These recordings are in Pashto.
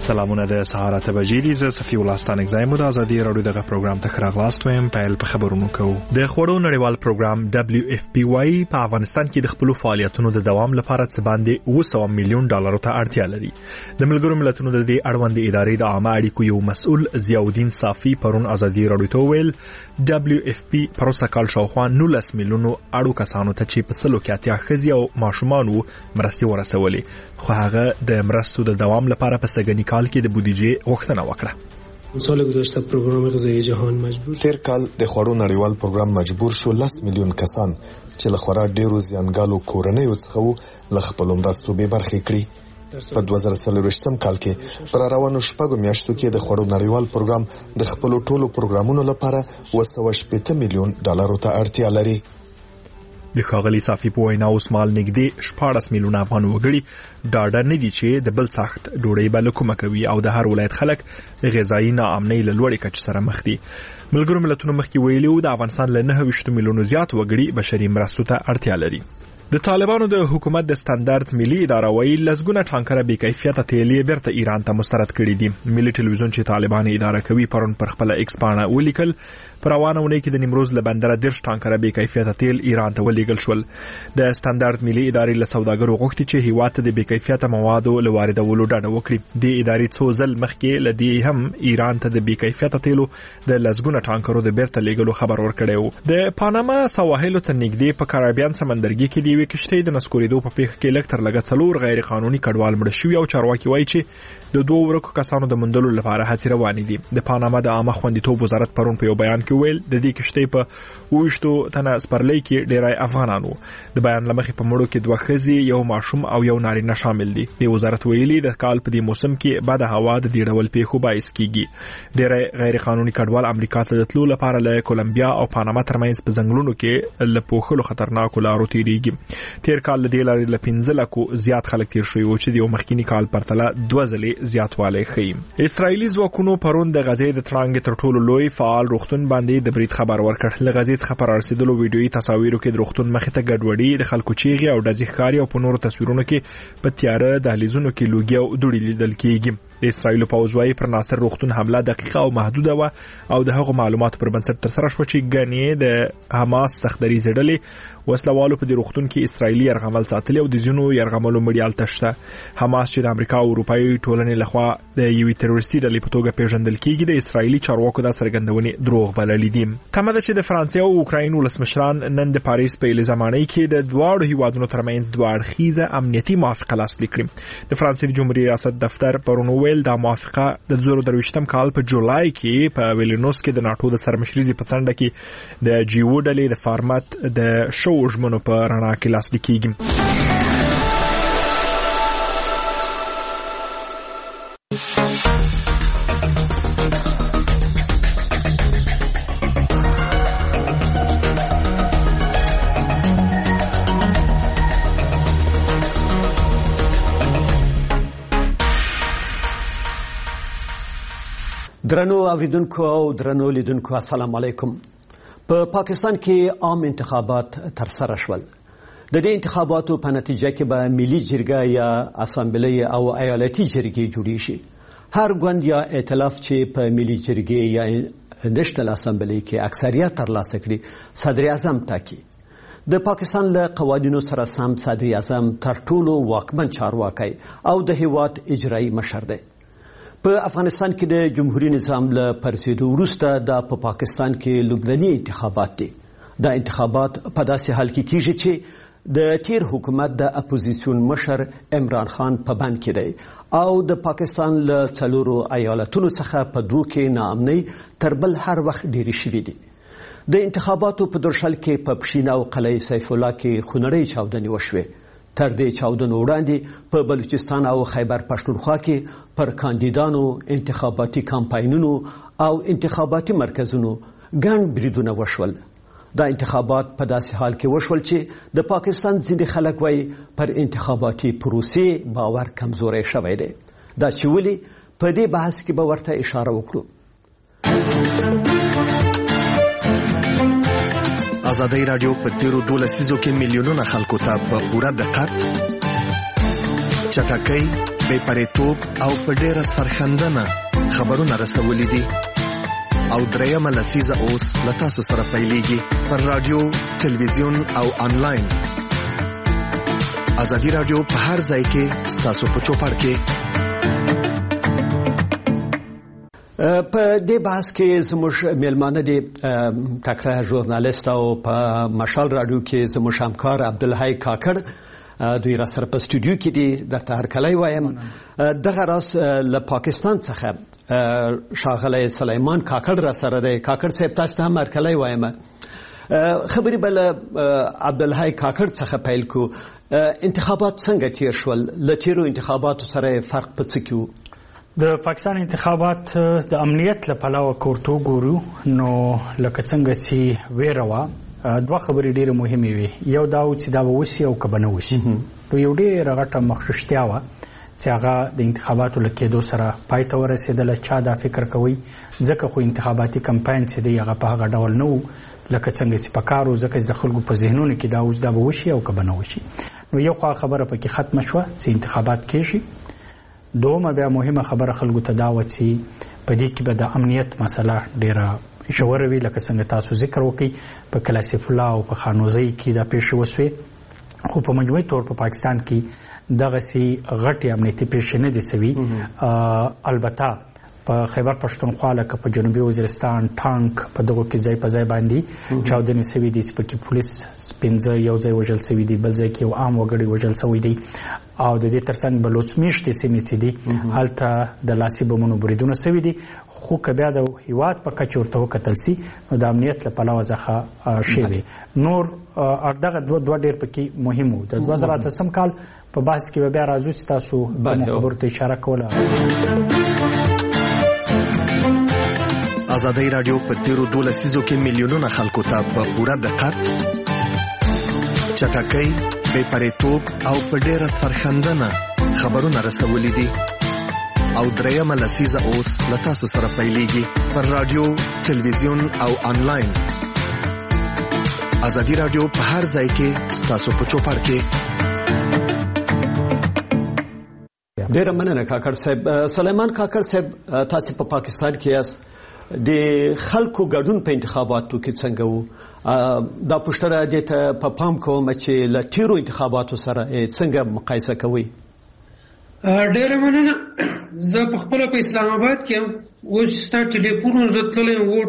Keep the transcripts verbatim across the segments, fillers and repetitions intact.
سلامونه د سهار اته بجې دي. زه صفي الله ستانک زایم د ازادي رادیو دغه پروګرام ته راغلاست ویم. پیل په خبرونو کوو. د خوړو نړیوال پروګرام دبليو اف پی وايي په افغانستان کې د خپل فعالیتونو د دوام لپاره څه باندې اوه سوه میلیون ډالر ته اړتیا لري. د ملګرو ملتونو د دې اړوند ادارې د عامه اړیکو یو مسؤل ضیاءالدین صافی پرون ازادي رادیو ته ویل دبليو اف پی پروسه کال شاوخوا نولس میلیونو اړو کسانو ته چې په سلو کې اتیا ښځې او ماشومان مرستې ورسولې، خو هغه د مرستو د دوام لپاره په سګنی کال کې د بودیجې غوښتنه وکړه. سال گذشته پروګرام غذایی جهان مجبور تیر کال د خوړو نړیوال پروګرام مجبور شو لس میلیون کسان چې له خورا ډیرو زیانګالو کورنیو څخه له خپل مرستو به برخې کړي. په دوه زره څلوېښتم کال کې پر روانو شپږو میاشتو کې د خوړو نړیوال پروګرام د خپل ټولو پروګرامونو لپاره اوه سوه شپږ میلیون ډالر ته اړتیا لري. د ښاغلي صافی په وینا اوس مال نږدې شپاړس میلیونه افغان وګړي ډاډه نه دي چې د بل سخت ډوډۍ به له کومه کوي او د هر ولایت خلک غذایي ناامنۍ له لوړې کچې سره مخ دي. ملګرو ملتونو مخکې ویلي وو د افغانستان له نهه ویشت میلیونو زیات وګړي بشري مرستو ته اړتیا لري. د طالبانو د حکومت د ستاندرد ملي اداره وایي لسګونه ټانکره بې کیفیته تیل یې بیرته ایران ته مسترد کړي دي. ملي ټلویزیون چې طالبان اداره کوي پرون پر خپل ایکس پاڼه ولیکل پر روانه ونې کې د نیمروز له بندره دیرش ټانکره بې کیفیته تیل ایران ته ولېږل شول. د ستاندرد ملي ادارې له سوداګرو غوښتي چې هیواد ته د بې کیفیته موادو له واردولو ډډه وکړي. د ادارې څو ځل مخکې له دې هم ایران ته د بې کیفیته تیلو د لسګونه ټانکرو د بیرته لېږلو خبر ورکړی و. د پاناما سواحلو ته نږدې په کارابین سمندرګي کې د یوې کشتۍ د نسکورېدو په پیښه کې لږ تر لږه څلور غیر قانوني کډوال مړه شوي او چارواکي وایي چې د دوه ورکو کسانو د موندلو لپاره هڅې روانې دي. د پاناما د عامه خوندیتوب وزارت پرون په یو بیان کې ویل د دې کشتۍ په اوویشتو تنه سپرلۍ کې ډیری افغانانو. د بیان له مخې په مړو کې دوه ښځې، یو ماشوم او یو نارینه شامل دي. د وزارت ویلي د کال په دې موسم کې بده هوا د دې ډول پیښو باعث کیږي. ډیری غیر قانوني کډوال امریکا ته د تلو لپاره له کولمبیا او پاناما ترمنځ په ځنګلونو کې له پوښلو خطرناکو لارو تیریږي. تیر کال د دې لارې له پنځه لکو زیات خلک تیر شوي وو چې د یو مخکینی کال پرتله دوه ځلې زیاتوالی ښیي. اسرایلي ځواکونو پرون د غزې د ترانګ تر ټولو لوی فعال روغتون باندې د برید خبر ورکړ. له غزې څخه پر رسیدلو ویډیويي تصاویرو کې د روغتون مخې ته ګډوډي، د خلکو چیغې او ډزې ښکاري او په نورو تصویرونو کې په تیاره دهلیزونو کې لوګي او دوړې لیدل کېږي. د اسرایلو پوځ وايي پر ناصر روغتون حمله دقیقه او محدوده و او د هغو معلوماتو پر بنسټ ترسره شوه چې ګڼې د حماس سختدریځ ډلې وسلوالو په دې روغتون کې اسرایلي يرغمل ساتلي او د ځینو يرغملو مړیال تشته. حماس چې د امریکا او اروپایي ټولنې لخوا د یوې تروریستي ډلې په توګه پیژندل کیږي، د اسرایلي چارواکو د څرګندونې دروغ بللي دي. تمه ده چې د فرانسې او اوکراین ولسمشران نن د پاریس په الزامانۍ کې د دواړو هیوادونو ترمنځ دوه اړخیزه امنیتي موافقه لاسلیک کړي. د فرانسې د جمهوریت ریاست دفتر پرون ویل دا موافقه د دوه زره درویشتم کال په جولای کې په ویلنوس کې د ناتو د سرمشرۍ په څنډه کې د جیو ډلې د فارمت د شو ژمنو په رڼا کې لاسلیک کیږي. درنو اوریدونکو او درنو لیدونکو السلام علیکم. په پاکستان کې عام انتخابات ترسره شول. د دې انتخاباتو په نتیجه کې به ملي جرګه یا اسامبلې او ایالتي جرګې جوړې شي. هر ګوند یا ائتلاف چې په ملي جرګې یا نېشنل اسامبلې کې اکثریت ترلاسه کړي صدر اعظم ټاکي. د پاکستان له قوانینو سره سم صدر اعظم تر ټولو واکمن چارواکی او د هیواد اجرایي مشر دی. په افغانستان کې د جمهوریت نظام له پرسیدو وروسته د په پاکستان کې لومړني انتخابات دي. دا انتخابات په داسې حال کې کیږي چې د تیر حکومت د اپوزیسیون مشر عمران خان په بند کې دی او د پاکستان له څلورو ایالتونو څخه په دوه کې ناامنۍ تر بل هر وخت ډېرې شوې دي. د انتخاباتو په درشل کې په پښین او قلعه سیف الله کې خونړۍ چاودنې وشوې. تر دې چاودنو وړاندې په بلوچستان او خیبر پښتونخوا کې پر کاندیدانو انتخاباتي کمپاینونو او انتخاباتي مرکزونو ګڼ بریدونه وشول. دا انتخابات په داسې حال کې وشول چې د پاکستان ځینې خلک وایي پر انتخاباتي پروسې باور کمزوری شوی دی. دا چې ولې په دې بحث کې به ورته اشاره وکړو. ازادي رادیو په تیرو دولسیزو کې میلیونونه خلکو ته په پوره دقت، چټکۍ بې پرېتوب او په ډېره سرښندنه خبرونه رسولي دي او درېیمه لسیزه اوس له تاسو سره پیلېږي پر رادیو، تلویزیون او آنلاین. ازادي رادیو په هر ځای کې ستاسو په چوپړ کې. په دې بحث کې زموږ میلمانه دي تکړه ژورنالیست او په مشال رادیو کې زموږ همکار عبدالحی کاکړ، دوی را سره په سټوډیو کې دي. درته هرکلی وایم. دغه راز له پاکستان څخه ښاغلی سلیمان کاکړ را سره دی. کاکړ صاحب تاسو ته هم هرکلی وایم. خبرې به له عبدالحی کاکړ څخه پیل کو. انتخابات څنګه تیر شول؟ له تیرو انتخاباتو سره فرق په څه کې و؟ د پاکستان انتخابات د امنیت له پلوه کورته وګورو نو لکه څنګه چې ویره وه، دوه خبرې ډېرې مهمې وي. یو دا و چې دا به وشي او که به نه وشي. نو یو ډېره غټه مخشوشتیا وه چې هغه د انتخاباتو له کېدو سره پای ته ورسېدله. چا دا فکر کوي ځکه خو انتخاباتي کمپاین چې دی هغه په هغه ډول نه و لکه څنګه چې په کار و، ځکه چې د خلکو په ذهنونو کې دا اوس دا به وشي او که به نه وشي. نو یو خوا خبره پکې ختمه شوه چې انتخابات کېږي. دومه بیا مهمه خبره خلکو ته دا وه چې په دې کې به د امنیت مسله ډېره ژوره وي. لکه څنګه تاسو ذکر وکړئ په کلاسیف الله او په خانوزۍ کې دا پیښې وسوې، خو په مجموعي طور په پاکستان کې دغسې غټې امنیتي پیښې نه دي سوي. البته په خیبر پښتونخوا لکه په جنوبي وزیرستان ټانک په دغو کې ځای په ځای باندې چاودنې سوي دي چې پکې پولیس پنځه یو ځای وژل سوي دي، بل ځای کې یو عام وګړی وژل سوی دی. او د دې ترڅنګ بلوچ میشتې سیمې چې دي هلته د لاسي بمونو بریدونه سوي دي. خو که بیا د هیواد په کچه ورته وکتل سي نو د امنیت له پلوه څخه شوي نور دغه دوه دوه ډېر پکې مهم وو. د دوه زره اتلسم کال په بحث کې به بیا راځو چې تاسو خبرو ته اشاره کوله. ازادي رادیو په تیرو دوه لسیزو کې میلیونونه خلکو ته په پوره دقت، چټکۍ، بې پرېتوب او په ډېره سرښندنه خبرونه رسولي دي او درېیمه لسیزه اوس له تاسو سره پیلېږي پر رادیو، تلویزیون او آنلاین. ازادي رادیو په هر ځای کې ستاسو په چوپړ کې. ډېره مننه کاکړ صاحب. سلیمان کاکړ صاحب تاسو په پاکستان کې یاست، د خلکو ګډون په انتخاباتو کې څنګه وو؟ دا پوښتنه دې ته په پام کوم چې له تیرو انتخاباتو سره څنګه مقایسه کوئ؟ ډېره مننه. زه په خپله په اسلام آباد کې یم. اوس ستا ټلیفون زه تللی یم ووټ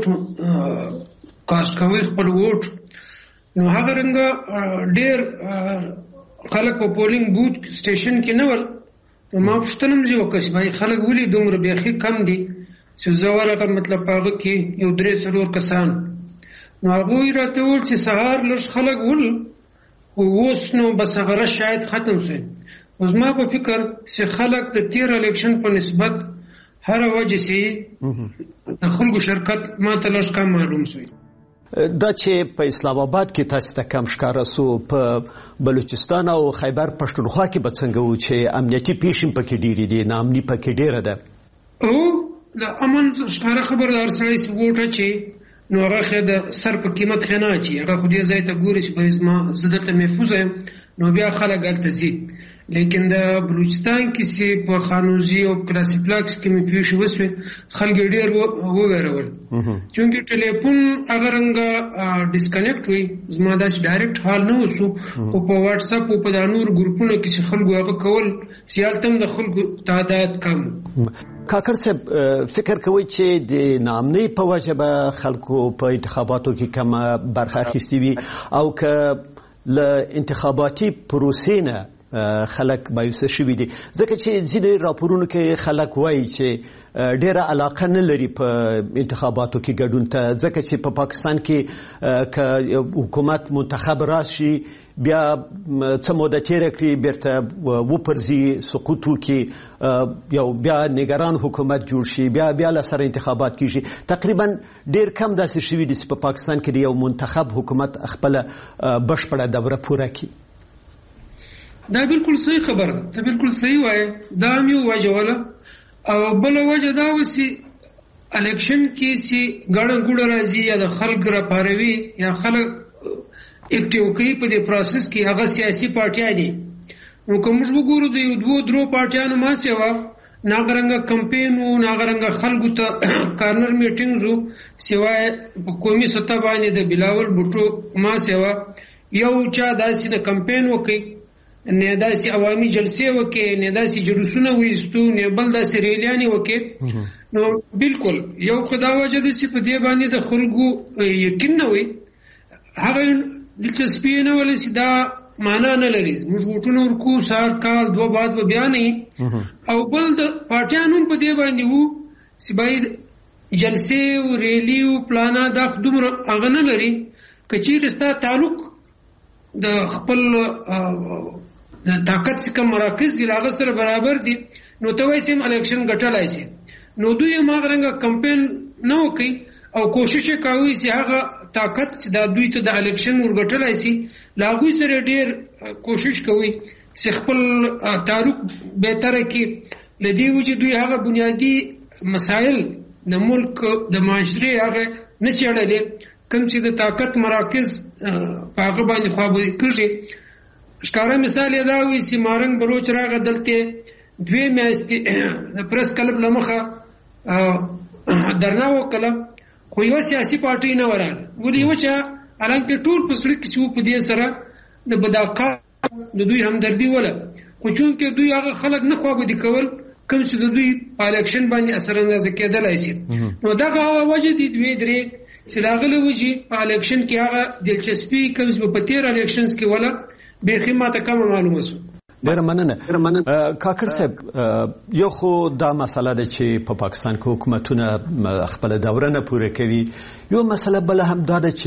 کاسټ کوئ خپل ووټ. نو هغه رنګه ډېر خلک په پولینګ بوت سټیشن کې نه ول. نو ما پوښتنه مې وکړه چې بھائی خلک ولې دومره بیخي کم دي چې زه ورغلم مطلب په هغه کې یو درې څلور کسان. نو هغوی راته وویل چې سهار لږ خلک ول اوس نو بس هغه رش شاید ختم شوی. اوس ما په فکر چې خلک د تیر الیکشن په نسبت هر وجه چې د خلکو شرکت ما ته لږ کم معلوم شوی. دا چې په اسلام آباد کې تاسو ته کم ښکاره سو، په بلوچستان او خیبر پښتونخوا کې به څنګه وو چې امنیتي پیښې پکې ډېرې دي، ناامني پکې ډېره ده؟ او د امن ښکاره خبردار سړی چې ووټ اچوي نو هغه خو د سر په قیمت خو نه اچوي، هغه خو دې ځای ته ګوري چې بهز ما زه دلته محفوظ یم نو بیا خلک هلته ځي. لیکن د بلوچستان کې چې په خانوزي او کلاسي پلاکس کې مې پیښې وسوې خلک ډېر وویرول چونکې ټلیفون هغه رنګه ډسکنیکټ وي. زما داسې ډایرکټ حال نه وسو خو په واټس اپ او په دا نور ګروپونو کې چې خلکو هغه کول چې هلته هم د خلکو تعداد کم. کاکړ صاحب فکر کوي چې د ناامنۍ په وجه به خلکو په انتخاباتو کې کمه برخه اخیستې وي او که له انتخاباتي پروسې نه خلک مایوسه شوي دي؟ ځکه چې ځینې راپورونو کې خلک وایي چې ډېره علاقه نه لري په انتخاباتو کې ګډون ته، ځکه چې په پاکستان کې که حکومت منتخب راشي بیا څه موده تېره کړي بیرته وپرځي سقوط وکړي، یو بیا نګران حکومت جوړ شي، بیا بیا له سره انتخابات کېږي. تقریبا ډېر کم داسې شوي دي چې په پاکستان کې د یو منتخب حکومت خپله بشپړه دوره پوره کړي. دا بالکل صحیح خبره ده، ته بالکل صحیح وایې. دا هم یو وجه وله او بله وجه دا وه چې الیکشن کې چې ګڼه ګوڼه راځي یا د خلک راپاروي یا خلک اکټیو کوي په دې پروسس کې هغه سیاسي پارټیان دي. نو کوم وګورو د یو دوه درو پارټیانو ما سیوا ناغرنګ کمپین او ناغرنګ خلکو ته کارنر میټینګز سیوا په قومي سطح باندې د بلاول بوټو ما سیوا یو چا داسې نه کمپین وکړي نه داسې عوامي جلسې وکړي نه داسې جلوسونه وایستو نه بل داسې ریلیانې وکړي نو بالکل یو خدا وجه د سی په دې باندې د خلکو یقین نه وي هغه دلچسپي نه ولې سدا معنا نه لري موږ وټونو ورکو سار کال دوه بعد به بیان او بل د پارټیانو په دې باندې وو چې باید جلسې او ریلی او پلانا د خدومره هغه نه لري کچې رستا تعلق د خپل د طاقت څخه مراکز دی لاغه سره برابر دي نو ته وایې سم الیکشن ګټلای شي نو دوی ماغرنګ کمپین نه وکي او کوشش کوي چې هغه طاقت چې د دوی ته د الیکشن ورګټلای شي لاغوي سره ډیر کوشش کوي چې خپل تعلق بهتره کې لدی و چې دوی هغه بنیادی مسائل د ملک د معاشري هغه نه چړلې کوم چې د طاقت مراکز په هغه باندې خوابه کړي ښکارا مثال دا وي چې مارنګ بروچ راغه دلته دوی میاشتې د پریس کلب لمخه درنا وکړه خو یو سیاسي پارټي نه ورال ولې و چې الانکه ټول په سړک کې شو په دې سره د بداکا د دوی همدردي ولا خو چون کې دوی هغه خلک نه خوابه دي کول کوم چې د دوی په الیکشن باندې اثر انداز کېدلای شي نو دا وجه دي دوی درې چې لاغله وږي په الیکشن کې هغه دلچسپي کوم چې په تیر الیکشنز کې ولا به خدمت کوم معلومه شو ډېر مننه کاکړ صاحب یو خو دا مسله ده چې په پاکستان کې حکومتونه خپل دوره نه پوره کوي یو مسله بل هم دا ده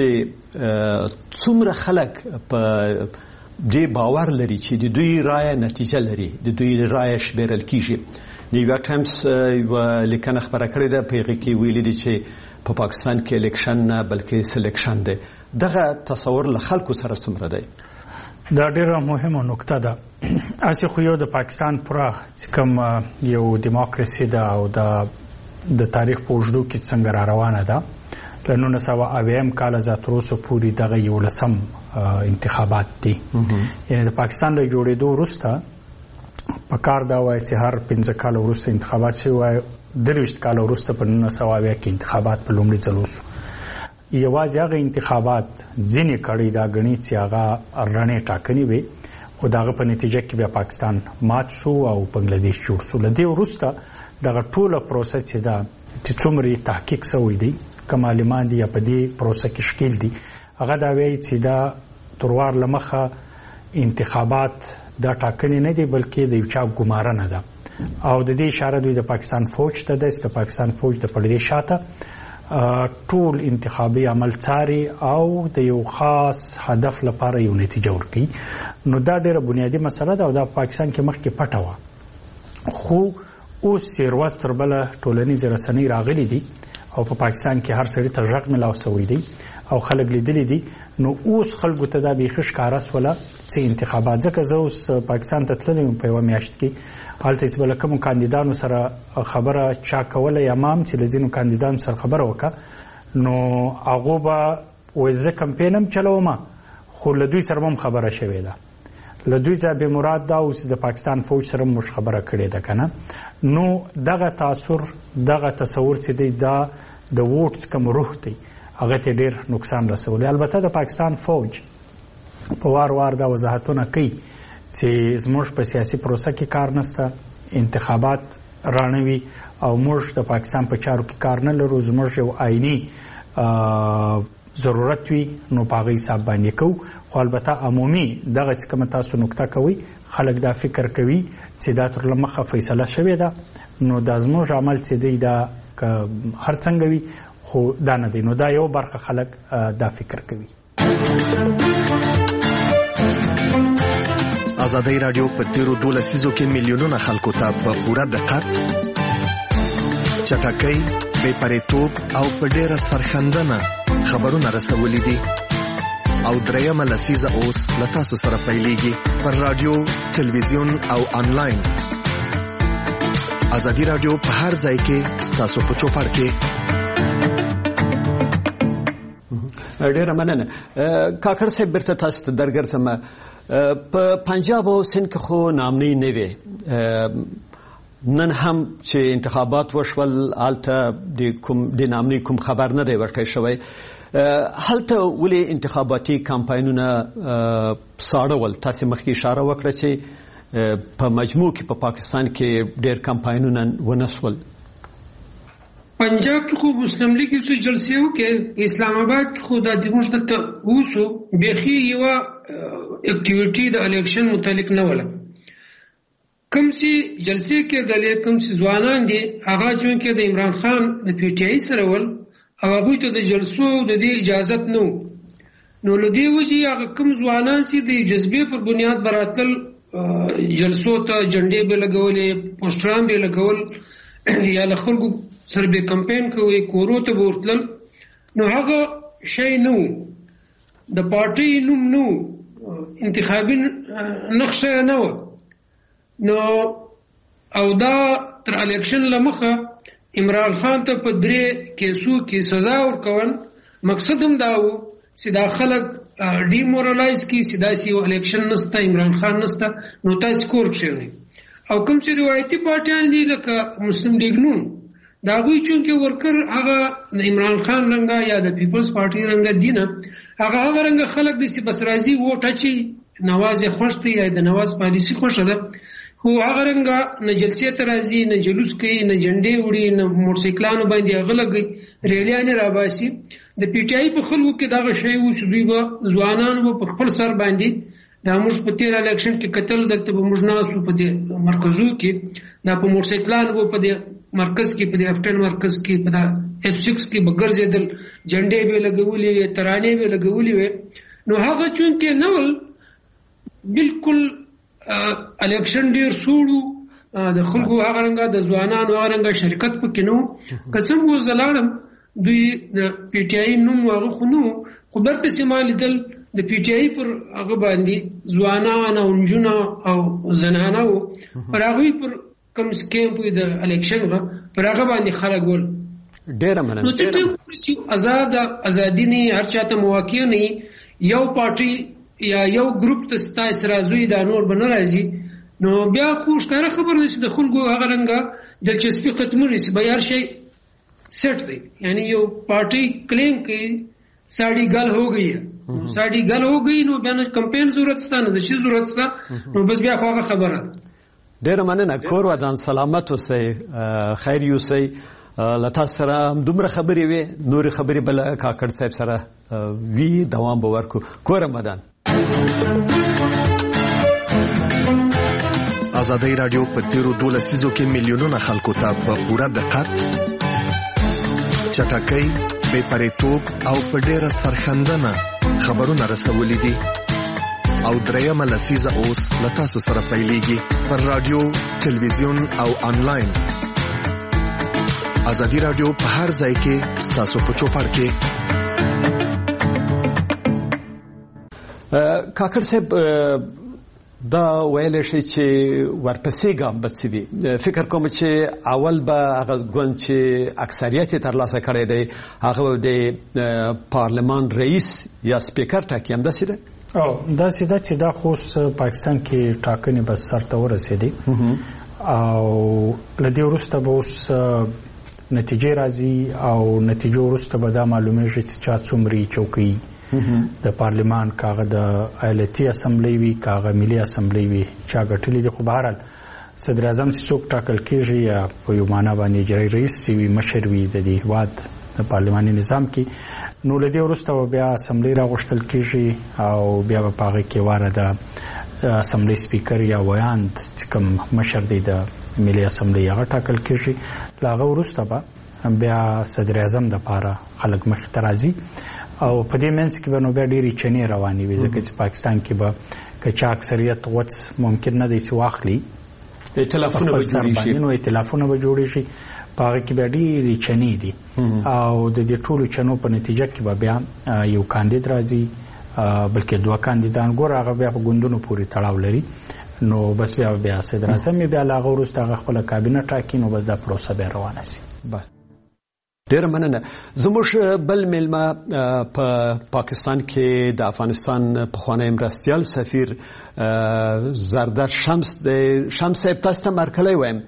چې څومره خلک په دې باور لري چې د دوی رائے نتیجه لري د دوی رائے شمیرل کیږي نیویارک ټایمز یو لیکنه خبره کړې ده په هغه کې ویلي دي چې په پاکستان کې الیکشن نه بلکې سلیکشن دی دغه تصور له خلکو سره څومره دی دا ډیره مهمه نکته ده اسی خو یو د پاکستان پورا کوم یو دیموکراسي ده او د د تاریخ په وجودو کې څنګه را روانه ده له نولس سوه اویم کال زاتروسو پوری دغه یو لسم انتخابات دي یعنی د پاکستان له جوړېدو وروسته په کار دا وایي چې هر پنځه کال وروسته انتخابات شي وای درويشت کال وروسته په نولس سوه اویا کې انتخابات په لومړي ځل وشو یوازې هغه انتخابات ځینې کړي دا غني چې هغه رڼې ټاکنې وي خو داغه په نتیجه کې بیا پاکستان مات شو او بنگلاديش جوړ شو لدی ورسته دغه ټوله پروسه چې دا چې څومره تحقیق شوی دی کمالمان دی په دې پروسه کې شکل دي هغه دا وایي چې دا تروار لمخه انتخابات دا ټاکنې نه دي بلکې د یو چا ګمارنه ده او د دې اشاره دوی د پاکستان فوج ته ده چې د پاکستان فوج د پردې شاته ټول انتخابي عمل څاري او د یو خاص هدف لپاره یو نتیجه ورکړي نو دا ډېره بنیادی مسله ده او دا پاکستان کې مخکې پټه وه خو اوس چې ورځ تر بله ټولنیزې رسنۍ راغلي دي او په پاکستان کې هر سړي ته غږ ملاو شوی دی او خلک لیدلی دي نو اوس خلکو ته دا بیخي ښکاره سوله چې انتخابات ځکه زه اوس پاکستان ته تللی یم په یوه میاشت کې هلته چې به له کومو کاندیدانو سره خبره چا کوله یا ما هم چې له ځینو کاندیدانو سره خبره وکړه نو هغو به وایي زه کمپین هم چلوم خو له دوی سره هم خبره شوې ده له دوی څخه به مراد دا اوس د پاکستان فوج سره موږ خبره کړې ده کنه نو دغه تاثر دغه تصور چې دی دا د ووټ کوم روح دی هغه ته ډیر نقصان رسولی البته د پاکستان فوج په وار وار دا وضاحتونه کوي چې زموږ په سیاسي پروسه کې کار نشته انتخابات رانوي او موږ د پاکستان په چارو کې کار نه لرو زموږ یو آئینی ضرورت وي نو په هغه حساب باندې کوو خو البته عمومي دغه چې کومه تاسو نقطه کوي خلک دا فکر کوي چې دا تر لمخه فیصله شوې ده نو دا زموږ عمل چې دی دا هر څنګه وي خو دا نه دی نو دا یو برخه خلک دا فکر کوي ازادي رادیو په تیرو دوله سیزو کې میلیونونه خلکو ته په پوره دقت چټکۍ بې پرېتوب او په ډېره سرښندنه خبرونه رسولي دي او درېیمه لسیزه اوس له تاسو سره پیلېږي پر رادیو تلویزیون او آنلاین ازادي رادیو په هر ځای کې ستاسو په چوپړ کې ډیره مننه کاکړ صاحب برته تاسو ته درګرځم په پنجاب او سند کې خو نامنۍ نه وي نن هم چې انتخابات وشول الته د کوم د نامنۍ کوم خبر نه دی ورکړی شوی هلته ولې انتخاباتي کمپاینونه ساړول تاسو مخکې اشاره وکړه چې په مجموع کې په پا پاکستان کې ډېر کمپاینونه ونسول پنجاب کې خو مسلم لیگ یو څه جلسې وکړې اسلام آباد کې خو د زموږ دلته اوسو بيخي یو اکټیویټي د الیکشن متعلق نه ولا کوم سي جلسې کې د کوم سي ځوانان دي هغه چې د عمران خان د پی ټی آی سره ول او هغه ته د جلسو د دې اجازه نو نو لدی وجي هغه کوم ځوانان سي د جذبې پر بنیاد براتل جلسو ته جنډې به لګولې پوسټران به لګول یا له خلکو سره به کمپاین کوي کورو ته ورتل نو هغه شی نو د پارټي نوم نو انتخابي نقشه نه نو او دا تر الیکشن لمخه عمران خان ته په درې کیسو کې سزا ورکول مقصد هم دا و چې دا خلک ډیمورالایز کی سیدا سی الیکشن نسته عمران خان نسته نو تاسو کور شوی او کوم چې روایتي پارټیان دي لکه مسلم لیگ نون دا غوي چې ورکر هغه عمران خان رنګه یا د پیپلز پارټي رنګه دینه هغه هغه رنګه خلک د سی بس راضي ووټ اچي نواز خوشتي یا د نواز پالیسی خوشته ده هو هغه رنګه نه جلسې ته راځي نه جلوس کوي نه جنډې وړي نه موټرسایکلانو باندې غلګي ریلیانې راباسي د پی ټی آی په خلکو کې دا شی و چې دوی به ځوانان په خپل سر باندې دا موږ په تیر الیکشن کې قتل دلته به موږ ناسو په دې مرکزو کې دا په موټرسایکلانو په دې مرکز کې په دې افټن مرکز کې په دا اف سکس کې به ګرځېدل جنډې به لګولې وي ترانې به لګولې وي نو هغه چون کې نول بالکل الیکشن ډیر سوړو د خلکو هغه رنګه د ځوانانو هغه رنګه شرکت پکې نو قسم و زلاړم دوی د پی ټی آی نوم هغه خو نو خو برته سیمال دل د پی ټی آی پر هغه باندې ځوانان او نجونه او زنانه او پر هغه پر کوم سکیم په د الیکشن را پر هغه باندې خلک ول ډیر مننه نو چې آزاد ازادي نه هر چاته مواقع نه یو پارټي یا یو ګروپ ته ستاسو راځي دا نور به ناراضي نو بیا خو ښکاره خبر ده چې د خلکو هغه رنګه دلچسپي ختمه شي به هر شي سیټ دی یعنی یو پارټي کلیم کوي ساڑی گل ہو گئی ہے ساڑی گل ہو گئی نو بیا کمپین ضرورت ستا نه شي ضرورت ستا نو بس بیا خو خبره ډیر مننه کور ودان سلامت اوسئ خیر یوسئ لتا سره دومره خبرې وي نور خبرې بل کاکړ صاحب سره وی دوام به ورکو کور مدان آزادی رادیو په تیرو دوله سیزو کې میلیونونه خلکو ته په پوره دقت چټکۍ بې پرېتوب او په ډېره سرښندنه خبرونه رسولي دي او درېیمه لسیزه اوس له تاسو سره پیلېږي پر رادیو تلویزیون او آنلاین آزادی رادیو په هر ځای کې ستاسو په چوپړ کې کاکړ صاحب دا ویل شي چې ورپسې ګام بچوي فکر کوم چې اول به هغه ګوند چې اکثریت ترلاسه کړی دی هغه د پارلمان رئیس یا سپیکر ټاکي هم داسې ده او دا سیده چې دا خو پاکستان کې ټاکنې بس سرته ورسېدي او لدی وروسته به اوس نتیجې راځي او نتیجو وروسته به دا معلومیږي چې چا څومره چوکۍ د پارلمان کاغه د ایالتي اسمبلی وی کاغه ملي اسمبلی وی چا غټلې د خو بهرال صدر اعظم څوک ټاکل کیږي یا په یو معنا باندې اجرایي رئیس وی مشر وی د دې هواد د پارلماني نظام کې نو لدی ورسته بیا اسمبلی راغشتل کیږي او بیا په هغه کې واره د اسمبلی سپیکر یا ویاند کوم مشر دی د ملي اسمبلی هغه ټاکل کیږي لاغه ورسته بیا صدر اعظم د پاره خلک مخ ترازی او په دې منځ کې به نو بیا ډېرې چنې روانې وي ځکه چې پاکستان کې به که چا اکثریت غوڅ ممکن نه دی چې واخلي ائتلافونه به جوړې شي نو ائتلافونه به جوړې شي په هغه کې بیا ډېرې چنې دي او د دې ټولو چنو په نتیجه کې به بیا یو کاندید راځي بلکې دوه کاندیدان ګور هغه بیا په ګوندونو پورې تړاو لري نو بس بیا بیا صدر اعظم بیا لا غوړست هغه خپل کابینه ټاکي نو بس دا پروسه به روانه شي ډېر مننه. زموږ بل میلمه په پاکستان کې د افغانستان پخوانی مرستیال سفیر زرداد شمس د شمس صاحب تاسو ته مرکلی وایم.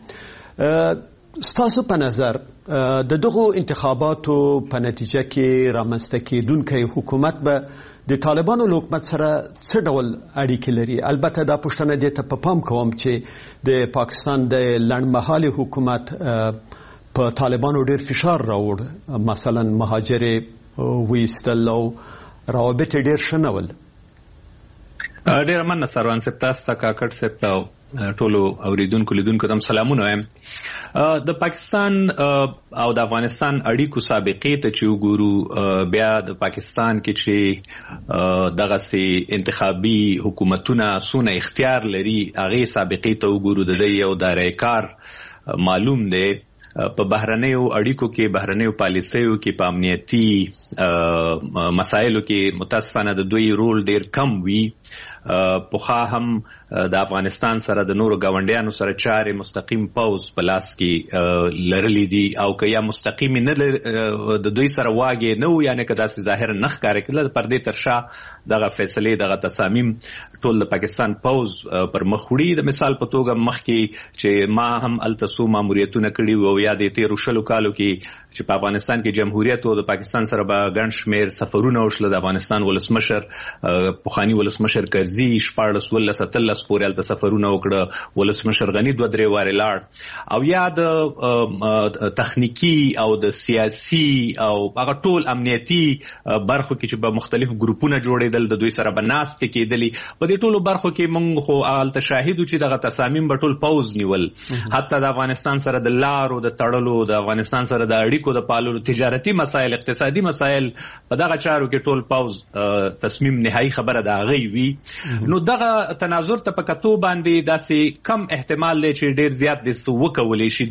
ستاسو په نظر د دغو انتخاباتو په نتیجه کې رامنځته کېدونکی حکومت به د طالبانو له حکومت سره څه ډول اړیکې لري؟ البته دا پوښتنه دې ته په پام کوم چې د پاکستان د لنډمهالي حکومت په طالبانو ډېر فشار راوړ، مثلا مهاجرې ویستل او روابط ډېر ښه نه ول. ډېره مننه سروان صاحب، تاسو ته کاکړ صاحب ته ټولو اوریدونکو لیدونکو ته سلامونه وایم. د پاکستان او د افغانستان اړیکو سابقې ته چې وګورو، بیا د پاکستان کې چې دغسې انتخابي حکومتونه څونه اختیار لري هغې سابقې ته وګورو، د دې یو دایره کار معلوم دی. په بهرنیو اړیکو کې، بهرنیو پالیسیو کې، په امنیتي مسایلو کې متاسفانه د دوی رول ډیر کم وي. پخوا هم د افغانستان سره د نورو ګاونډیانو سره چارې مستقیم پوز په لاس کې لرلې دي، او که یا مستقیم نه د دوی سره واګې نه وو، یعنې که داسې ظاهر نه ښکاره کېدله، د پردې تر شا دغه فیصلې، دغه تصامیم ټول د پاکستان پوز پر مخ وړي. د مثال په توګه مخکې چې ما هم هلته څو ماموریتونه کړي وو، یا د تېرو شلو کالو کې چې په افغانستان کې جمهوریت و، د پاکستان سره به ګڼ شمېر سفرونه وشله. د افغانستان ولسمشر، پخواني ولسمشر کرزي شپاړلس ولس اتلس پورې هلته سفرونه وکړه، ولسمشر غني دوه درې وارې لاړ. او یا د تخنیکي او د سیاسي او هغه ټول امنیتي برخو کې چې به مختلف ګروپونه جوړېدل، د دوی سره به ناستې کېدلې. په دې ټولو برخو کې موږ خو هلته شاهد وو چې دغه تصامیم به ټول پوز نیول. حتی د افغانستان سره د لارو د تړلو، د افغانستان سره د اړیکو د پاللو، تجارتي مسایل، اقتصادي مسایل، په دغه چارو کې ټول پوز تصمیم نهایی خبره د هغې وي. نو دغه تناظر ته په کتو باندې داسې کم احتمال دی چې ډېر زیات د څه وکولی شي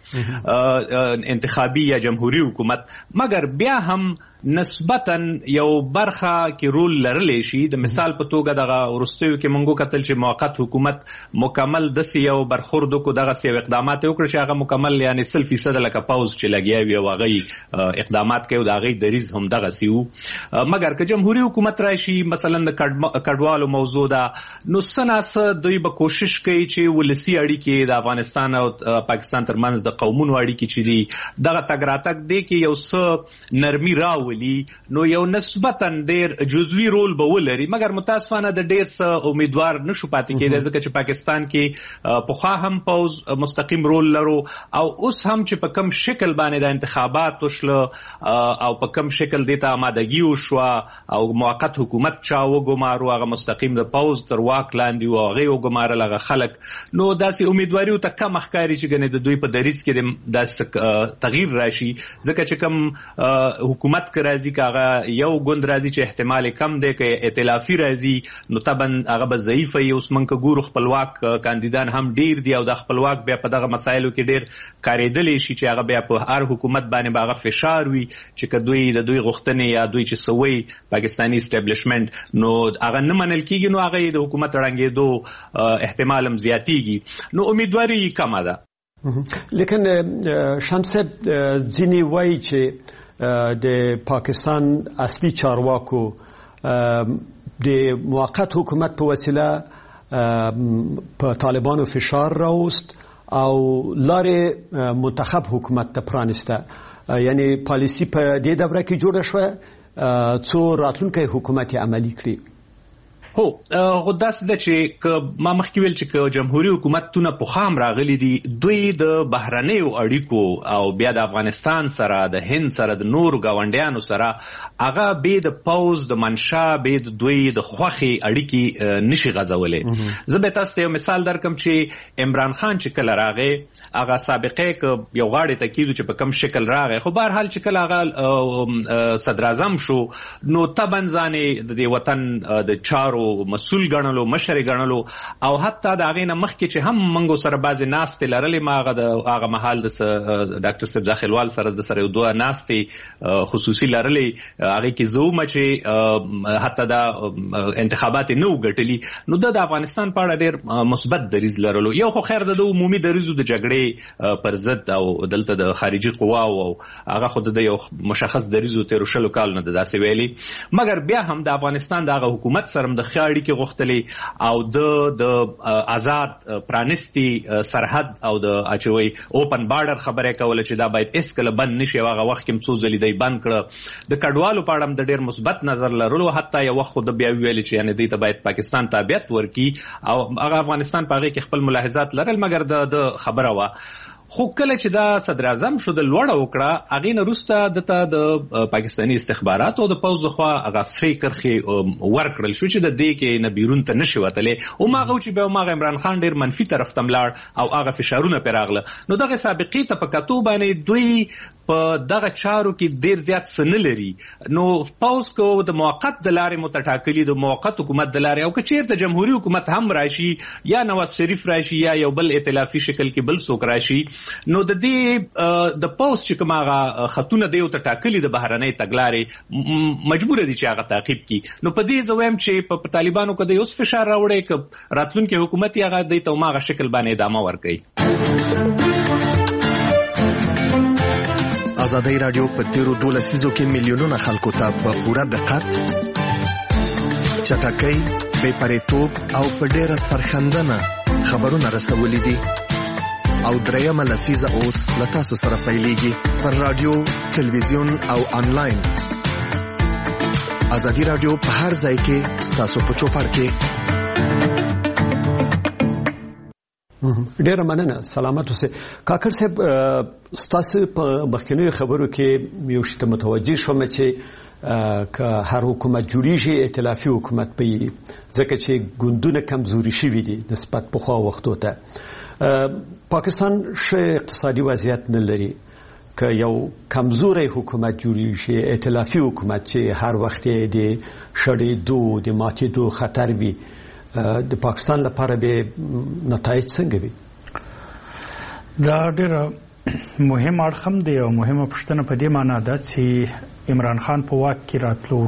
دوی انتخابي یا جمهوري حکومت، مګر بیا هم نسبتا یو برخه کې رول لرلی شي. د مثال په توګه دغه وروستیو کې موږ وکتل چې موقت حکومت مکمل داسې یو برخورد وکړو، دغسې یو اقدامات یې وکړه چې هغه مکمل یعنې سل فیصده لکه پوز چې لګیا وي او هغه اقدامات کوي، د هغې دریځ هم دغسې وو. مګر که جمهوري حکومت راشي، مثلا د کډوالو موضوع ده، نو څه ناڅه دوی به کوشش کوي چې ولسي اړیکې د افغانستان او پاکستان ترمنځ د قومونو اړیکې چې دي دغه تګ راتګ دی کې یو څه نرمي راو نو یو نسبتا ډیر جزوي رول به ولري. مګر متاسفانه د ډیر څه امیدوار نشو پاتې کېدای، ځکه چې پاکستان کې پخوا هم پوز مستقیم رول لرو، او اوس هم چې په کم شکل باندې د انتخابات وشله او په کم شکل دې ته آمادګي وشوه او موقت حکومت چا وګمارو، هغه مستقیم د پوز تر واک لاندې و، هغې وګمارل هغه خلک. نو داسې امیدواري ورته کم ښکاري چې ګنې د دوی په دریځ کې داسې تغییر راشي، ځکه چې کم حکومت راځي، که هغه یو ګوند راځي چې احتمال کم دی، که ائتلافي راځي نو طبعا هغه به ضعیفه وي. اوس موږ که ګورو خپلواک کاندیدان هم ډیر دي، او د خپلواک بیا په دغه مسایلو کې ډیر کارېدلی شي چې هغه بیا په هر حکومت باندې به هغه فشار وي چې که دوی د دوی غوښتنې یا دوی چې څه وایي پاکستاني اسټابلیشمنت، نو هغه نه منل کېږي، نو هغه د حکومت ړنګېدو احتمال هم زیاتېږي. نو امیدواري کمه ده. لیکن شمس صاحب ځینې وایي چې د پاکستان اصلي چارواکو د موقت حکومت په وسیله په طالبانو فشار راوست او لارې منتخب حکومت ته پرانسته، یعنی پالیسی په دې دوره کې جوړه شوه څو راتلونکی حکومت عملی کړي. هو خو داسې ده چې که ما مخکې ویل چې که جمهوري حکومتونه پخوا هم راغلي دي، دوی د بهرنیو اړیکو او بیا د افغانستان سره، د هند سره، د نورو ګاونډیانو سره هغه بې د پوز د منشا، بې د دوی د خوښې اړیکې نشي غځولی. زه به تاسو ته یو مثال درکم چې عمران خان چې کله راغی، هغه سابقې که یو غاړې ته کېدو چې په کم شکل راغی، خو بهرحال چې کله هغه صدراعظم شو، نو طبعا ځانې د دې وطن د چارو لارو مسول غنلو مشر غنلو او حتی دا غینه مخکې چې هم منګو سره بعضی ناستې لرلې ما هغه د هغه محل د ډاکټر صاحب داخلوال سره د سره دوه ناستې خصوصي لرلې هغه کې زوم چې حتی دا انتخابات نو ګټلي نو د افغانستان په اړه ډېر مثبت دریځ لرلو یو خو خیر د عمومي دریځو د جګړې پر ضد او دلته د خارجي قواو او هغه خود د یو مشخص دریځو تیر شلو کال نه داسې ویلي مګر بیا هم د افغانستان د حکومت سره د خاړي کې غوښتلې او د د آزاد پرانستی سرحد او د اچوي اوپن بارډر خبره کوله چې دا باید اسکل بند نشي هغه وخت کې څو ځلې دی بند کړ د کډوالو په اړه د ډېر مثبت نظر لرلو حتی یو وخت د بیا ویل چې یعنی دوی ته باید پاکستان تابعیت ورکړي او هغه افغانستان په هغه کې خپل ملاحظات لرل مګر د خبره وا خو کله چې دا صدر اعظم شو د لوړه وکړه هغه نه روسته دته د پاکستاني استخبارات او د پوز خو هغه فکر خي ورکړل شو چې د دې کې نه بیرون ته نشي وتلې او ماغه چې به ماغه عمران خان ډیر منفي طرف ته ملاړ او هغه فشارونه پیراغله نو دغه سابقې ته په کتو باندې دوی په دغه چارو کې ډیر زیات سن لري نو پوز کو د موقت د لارې متټاکلي د موقت حکومت د لارې او کچیر د جمهوریت حکومت هم راشي یا نواز شریف راشي یا یو بل ائتلافي شکل کې بل څوک راشي نو د دې د پوسټ چې کومه خطونه دی او ټاکلي د بهرنۍ تګلارې مجبور دي چې هغه تعقیب کړي نو په دې زویم چې په طالبانو کې د اوس فشار راوړي ک راتلونکي حکومت هغه د توماغه شکل باندې ادامه ورکړي ازادي رادیو په تیرو دوله سیزو کې میلیونونه خلکو ته په پوره دقت چټکۍ بې پرېتوب او په ډېره سرښندنه خبرونه رسولې دي او درېمه لسیزه اوس له تاسو سره پیلېږي پر رادیو تلویزیون او انلاین ازادي رادیو په هر ځای کې تاسو په چوپړ کې ډیره مننه سلامت اوسئ کاکړ صاحب ستاسو په مخکنیو خبرو کې یو شی ته متوجه شوم چې که هر حکومت جوړیږي ائتلافي حکومت په ځکه چې ګوندونه کمزوري شوي دي نسبت پخوا وختو ته پاکستان ښه اقتصادي وضعیت نه لري که یو کمزوري حکومت جوړیږي ائتلافي حکومت چې هر وخت د شړېدو د ماتېدو خطر وي د پاکستان لپاره به نتایج څنګه وي دا ډېر مهم اړخم دی او مهمه پوښتنه په دې معنی ده چې عمران خان په واک کې راتلو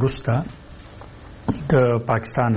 وروسته د پاکستان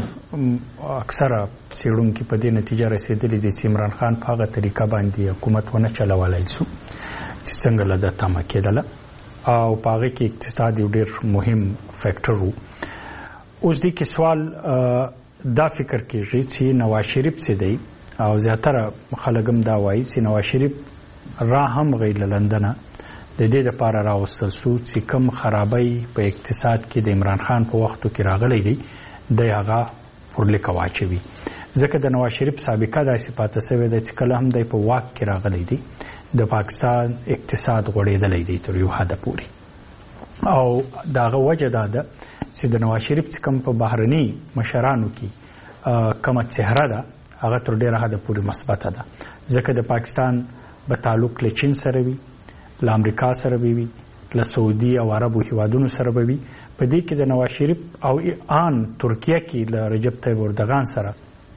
اکثره څېړونکي په دې نتیجه رسیدلي دي چې عمران خان په هغه طریقه باندې حکومت ونه چلولای شو چې څنګه له ده تمه کېدله او په هغه کې اقتصاد یو ډېر مهم فیکټر و اوس دې کې سوال دا فکر کېږي چې نواز شریف څه دی او زیاتره خلک هم دا وایي چې نواز شریف را هم غیر لندن د دې لپاره راوستل شو چې کم خرابۍ په اقتصاد کې د عمران خان په وختو کې راغلی دی د هغه پرلیک واچوي ځکه د نواز شریف سابقه داسې پاتې شوې ده چې کله هم دی په واک کې راغلی دی د پاکستان اقتصاد غوړېدلی دی تر یو حده پورې او دغه وجه دا ده چې د نواز شریف چې کوم په بهرني مشرانو کې کومه چهره ده هغه تر ډېره حده پورې مثبته ده ځکه د پاکستان به تعلق له چین سره وي له امریکا سره به وي له سعودي او عربو هیوادونو سره به وي په دې کې د نواز شریف او آن ترکیه کې له رجب طیب اردوغان سره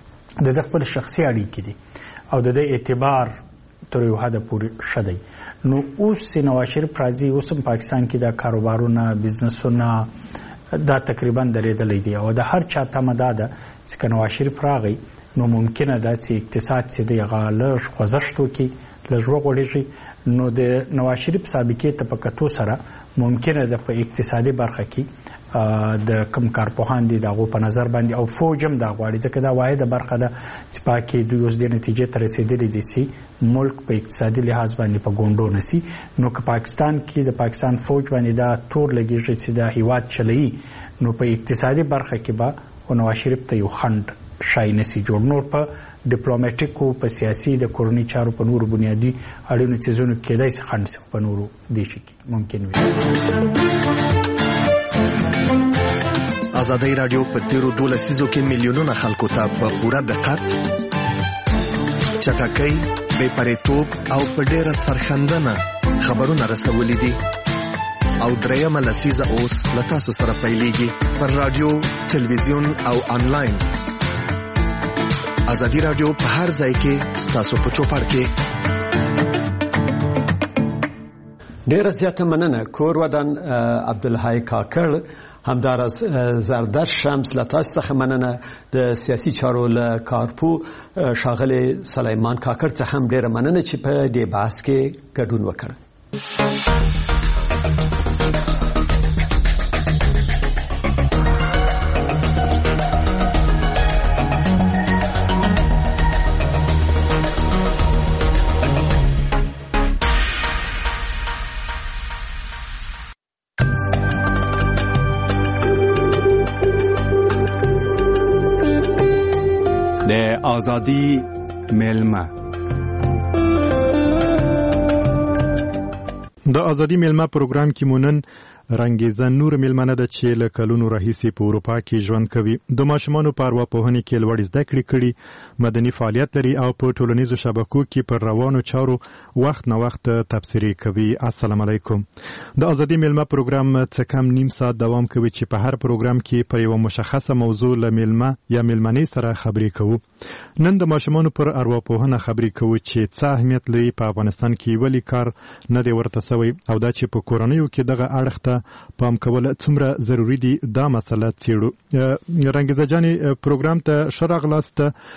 د خپل شخصي اړیکې دي او د دې اعتبار تر یو حده پورې ښه دی نو اوس نواز شریف راځي اوس هم پاکستان کې د کاروبارونه بزنسونه دا تقریبا درېدلې دي او د هر چا تمه دا ده چې نواز شریف راغی نو ممکنه ده چې اقتصاد چې دی هغه لږ خوځښت وکړي لږ وغوړېږي نو د نواز شریف سابقې ته په کتو سره ممکنه ده په اقتصادي برخه کې د کم کارپوهان دي دغه په نظر باندې او فوج هم دا غواړي ځکه دا واحده برخه ده چې پاکي دوی اوس د نتیجې ته رسیدلي دي چې ملک په اقتصادي لحاظ باندې په ګوندو نسی نو که پاکستان کې د پاکستان فوج باندې دا تور لګیږي چې دا هیواد چلایي نو په اقتصادي برخه کې به نواز شریف ته یو خند شای نسی جوړ نور په ډیپلوماټیکو په سیاسي د کورنۍ چارو په نورو بنیادی اړینو څیزونو کې کېدای شي خند سي په نورو دي شي ممکن وي ازادي رادیو په تیرو دوله سیزو کې میلیونونه خلکو ته په پوره دقت چټکۍ بې پرېتوب او په ډېره سرښندنه خبرونه رسولې دي او او درېمه لسیزه اوس له تاسو سره پیلېږي پر رادیو، ټلویزیون او انلاین. ازادي رادیو په هر ځای کې تاسو په چوپړ کې. ډېر زیاته مننه. کور ودان عبدالحی کاکړ، همدارس زردر شمس له تاسو څخه مننه. د سیاسي چارو له کارپو ښاغلی سلیمان کاکړ څخه هم ډېره مننه چې په دې بحث کې ګډون وکړ. آزادی میلمه. د آزادی میلمه پروګرام کې مونن رنګیزه نور میلمنه ده چې له کلونو راهیسې په اروپا کې ژوند کوي. د ماشومانو په ارواپوهنې کې لوړې زده کړې کړي، مدني فعالیت لري او په ټولنیزو شبکو کې پر روانو چارو وخت نه وخت تبصرې کوي. السلام علیکم. د آزادی میلمه پروګرام څه کم نیم ساعت دوام کوي چې په هر پروګرام کې په یو مشخصه موضوع له میلمه یا میلمنې سره خبرې کوو. نن د ماشومانو پر ارواپوهنه خبرې کوو چې څه اهمیت لري په افغانستان کې، ولې کار نه دی ورته سوی او دا چې په کورنیو کې دغه اړخ ته پام کول څومره ضروری دي. دا مسله څېړو. رنګیزه جانې پروګرام ته ښه راغلاست.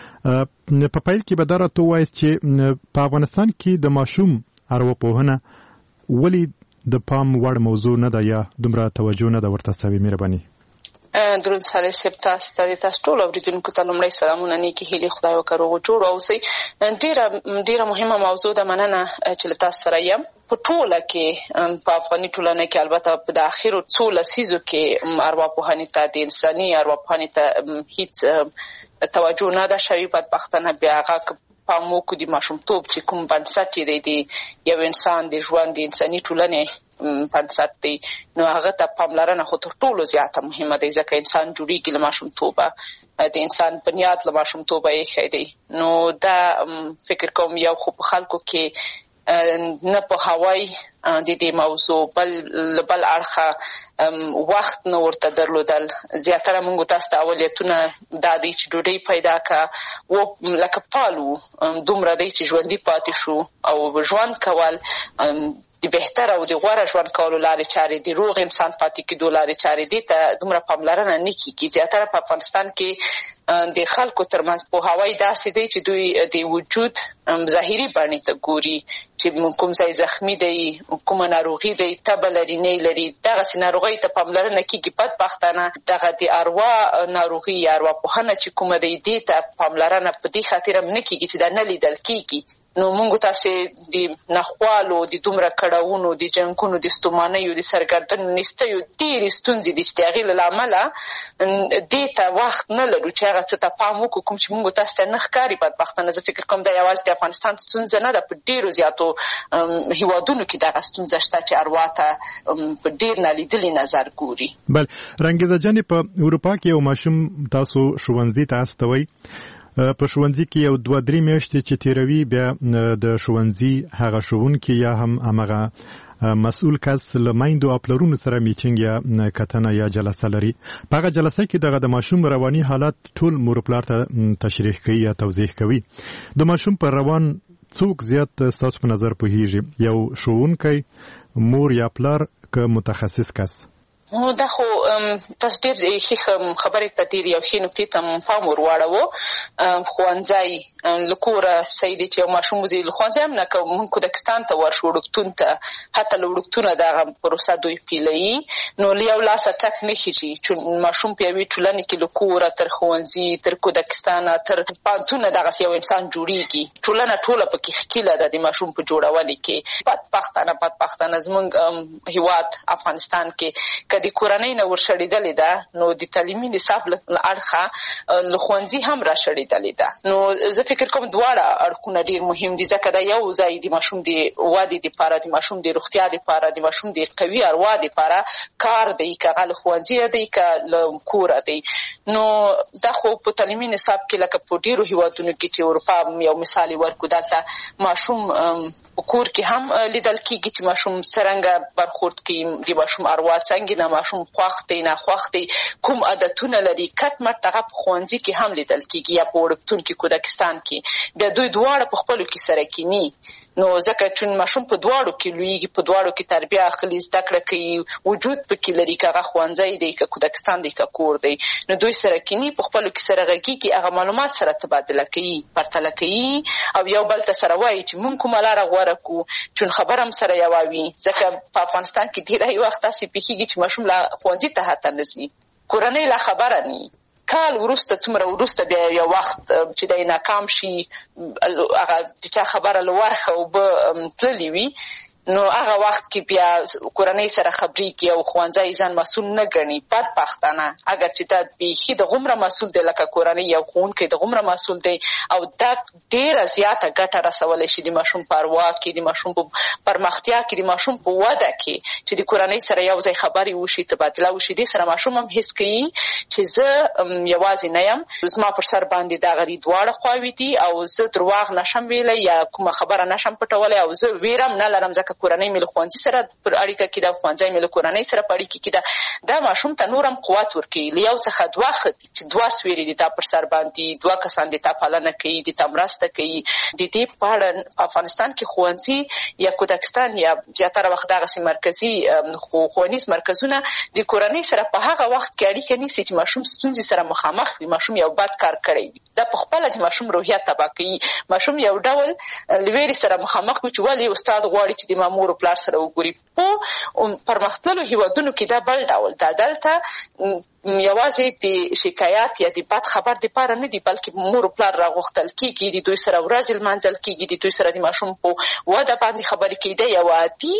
په پیل کې به دا راته ووایاست چې په افغانستان کې د ماشوم ارواپوهنه ولې د پام وړ موضوع نه ده یا دومره توجه نه ده ورته سوې؟ مهرباني. درود سره سپ تاسو ته تاسو ټول اوریدونکو ته لومړی سلامونه، نیکی هیلې خدای وکړو جوړ اوسئ. ډیره ډیره مهمه موضوع ده. مننه چې تاسو سره یم. په ټوله کې په افغاني ټولنه کې البته په د اخیرو څو لسیزو کې ارواپوهنې ته د انساني ارواپوهنې ته هیڅ توجه نه ده شوې. بدبختانه بیا هغه پام وکړو د ماشومتوب چې کوم بنسټ یې دی یو انسان د ژوند د انساني ټولنې بنسټ دی، نو هغه ته پاملرنه خو تر ټولو زیاته مهمه دی، ځکه انسان جوړیږي له ماشومتوبه، د انسان بنیاد له ماشومتوبه ایښی دی. نو دا فکر کوم یو خو په خلکو کې نه په هوای د دې موضوع بل بل اړخه وخت نه ورته درلودل. زیاتره موږ تاسو ته اولتونه دا دی چې ډوډۍ پیدا کا و لکه پالو دومره دی چې ژوندۍ پاتې شو او ژوند کول د بهتر او د غوره ژوند کولو لارې چارې د روغ انسان پاتې کېدو لارې چارې دي ته دومره پاملرنه نه کیږي. زیاتره په افغانستان کې د خلکو ترمنځ پوهاوی داسې دی چې دوی د وجود ظاهري بڼې ته ګوري چې کوم ځای زخمي دی، کومه ناروغي دی، تبه لري نه لري، دغسې ناروغۍ ته پاملرنه کیږي. بدبختانه دغه د اروا ناروغي یا ارواپوهنه چې کومه دی دې ته پاملرنه په دې خاطر هم نه کیږي چې دا نه لیدل کیږي. نو موږ تاسو د نخوالو د دومره کړهونو د جنګونو د ستومانیو د سرګردنو نستیو ډېرې ستونزې دي چې د هغې له امله دې ته وخت نه لرو چې هغه څه ته پام وکړو کوم چې موږ تاسو ته نه ښکاري. بدبختانه زه فکر کوم دا یوازې د افغانستان ستونزه نه ده، په ډېرو زیاتو هیوادونو کې دغه ستونزه شته چې اروا ته په ډېر نالیدلي نظر ګوري. بل رنګیزه جانې په اروپا کې یو ماشوم تاسو ښوونځي ته استوئ، په ښوونځي کې یو دوه درې میاشتې چې تیروي، بیا د ښوونځي هغه ښوونکي یا هم هغه مسؤل کس له میندو او پلرونو سره میټینګ یا کتنه یا جلسه لري. په هغه جلسه کې دغه د ماشوم رواني حالت ټول مور پلار ته تشریح کوي یا توضیح کوي. د ماشوم پر روان څوک زیات ستاسو په نظر پوهیږي، یو ښوونکی، مور یا پلار که متخصص کس؟ نو دا خو تاسو ډېر ښې خبرې ته ډېر یو ښې نکتې ته پام ور واړوو. ښوونځی له کوره صحیح دی چې یو ماشوم وځي له ښوونځي هم نه که مونږ کودکستان ته ورشو، وړکتون ته، حتی له وړکتونه دغه پروسه دوی پیلوي، نو له یو لاسه ټک نه خیږي چې ماشوم په یوې ټولنې کې له کوره تر ښوونځي تر کودکستانه تر پوهنتونه دغسې یو انسان جوړیږي. ټولنه ټوله پکې ښکیله ده د ماشوم په جوړولو کې. بدبختانه بدبختانه زموږ هېواد افغانستان کې که د کورنۍ نه ورشړېدلې ده نو د تعلیمي نصاب له اړخه له ښوونځي هم راشړېدلې ده. نو زه فکر کوم دواړه اړخونه ډېر مهم دي ځکه دا یو ځای د ماشوم د ودې دپاره د ماشوم د روغتیا دپاره د ماشوم د قوي اروا دپاره کار دی که هغه له ښوونځي دی که له کوره دی. نو دا خو په تعلیمي نصاب کې لکه په ډېرو هېوادونو کې چې اروپا یو مثال یې ورکړو دلته ماشوم په کور کې هم لیدل کېږي چې ماشوم څرنګه برخورد کوي د ماشوم اروا څنګه نه ماشوم خوښ دی ناخوښ دی کوم عادتونه لري کټ مټ هغه په ښوونځي کې هم لیدل کېږي یا په وړکتون کې کودکستان کې بیا دوی دواړه په خپلو کې سره کیني. نو ځکه چې ماشوم په دواړو کې لویږي په دواړو کې تربیه اخلي زده کړه کوي وجود پکې لري که هغه ښوونځی دی که کودکستان دی که کور دی نو دوی سره کیني په خپلو کې سره غږېږي هغه معلومات سره تبادله کوي پرتله کوي او یو بل ته سره وایي چې موږ کومه لاره غوره کړو چون خبره هم سره یوه وي ځکه په افغانستان کې ډېری وخت داسې پېښېږي چې ماشوم لا ښوونځي ته حتی نه ځي کورنۍ لا خبره نه کال وروسته څومره وروسته بیا یو وخت چې دی ناکام شي هغه د چا خبره له ورخه اوبه تللې وي نو هغه وخت کې بیا کورنۍ سره خبرېږي او ښوونځی ځان مسؤل نه ګڼي بدبختانه اگر چې دا بیخي د غومره مسؤل دی لکه کورنۍ یو ښوونکی د غومره مسؤل دی او دا ډېره زیاته ګټه رسولی شي د ماشوم په اروا کې د ماشوم په پرمختیا کې د ماشوم په وده کې چې د کورنۍ سره یو ځای خبرې وشي تبادله وشي دې سره ماشوم هم حس کوي چې زه یوازې نه یم زما پر سر باندې دغه دي دواړه خواوې دي او زه درواغ نشم ویلی یا کومه خبره نشم پټولی او زه ویره هم نه لرم ځکه کورنۍ مې له ښوونځي سره پر اړیکه کې ده ښوونځی مې له کورنۍ سره په اړیکه کې ده دا ماشوم ته نور هم قوت ورکوي له یو څخه دوه ښه دي چې دوه سویرې دي تا پر سر باندې دوه کسان دي تا پالنه کوي دي تا مرسته کوي د دې په اړه په افغانستان کې ښوونځي یا کودکستان یا زیاتره وخت دغسې مرکزي ښوونیز مرکزونه د کورنۍ سره په هغه وخت کې اړیکه نیسي چې ماشوم ستونزې سره مخامخ وي ماشوم یو بد کار کړی وي دا په خپله د ماشوم روحیه تباه کوي ماشوم یو ډول له ویرې سره مخامخ وي چې ولې استاد غواړي چې د ما مور او پلار سره وګوري په پرمختللو هېوادونو کې دا بل ډول ده دلته یوازې د شکایات یا د بد خبر دپاره نه دي بلکې مور او پلار راغوښتل کېږي د دوی سره ورځې لمانځل کېږي د دوی سره د ماشوم په وده باندې خبرې کېدی یو عادي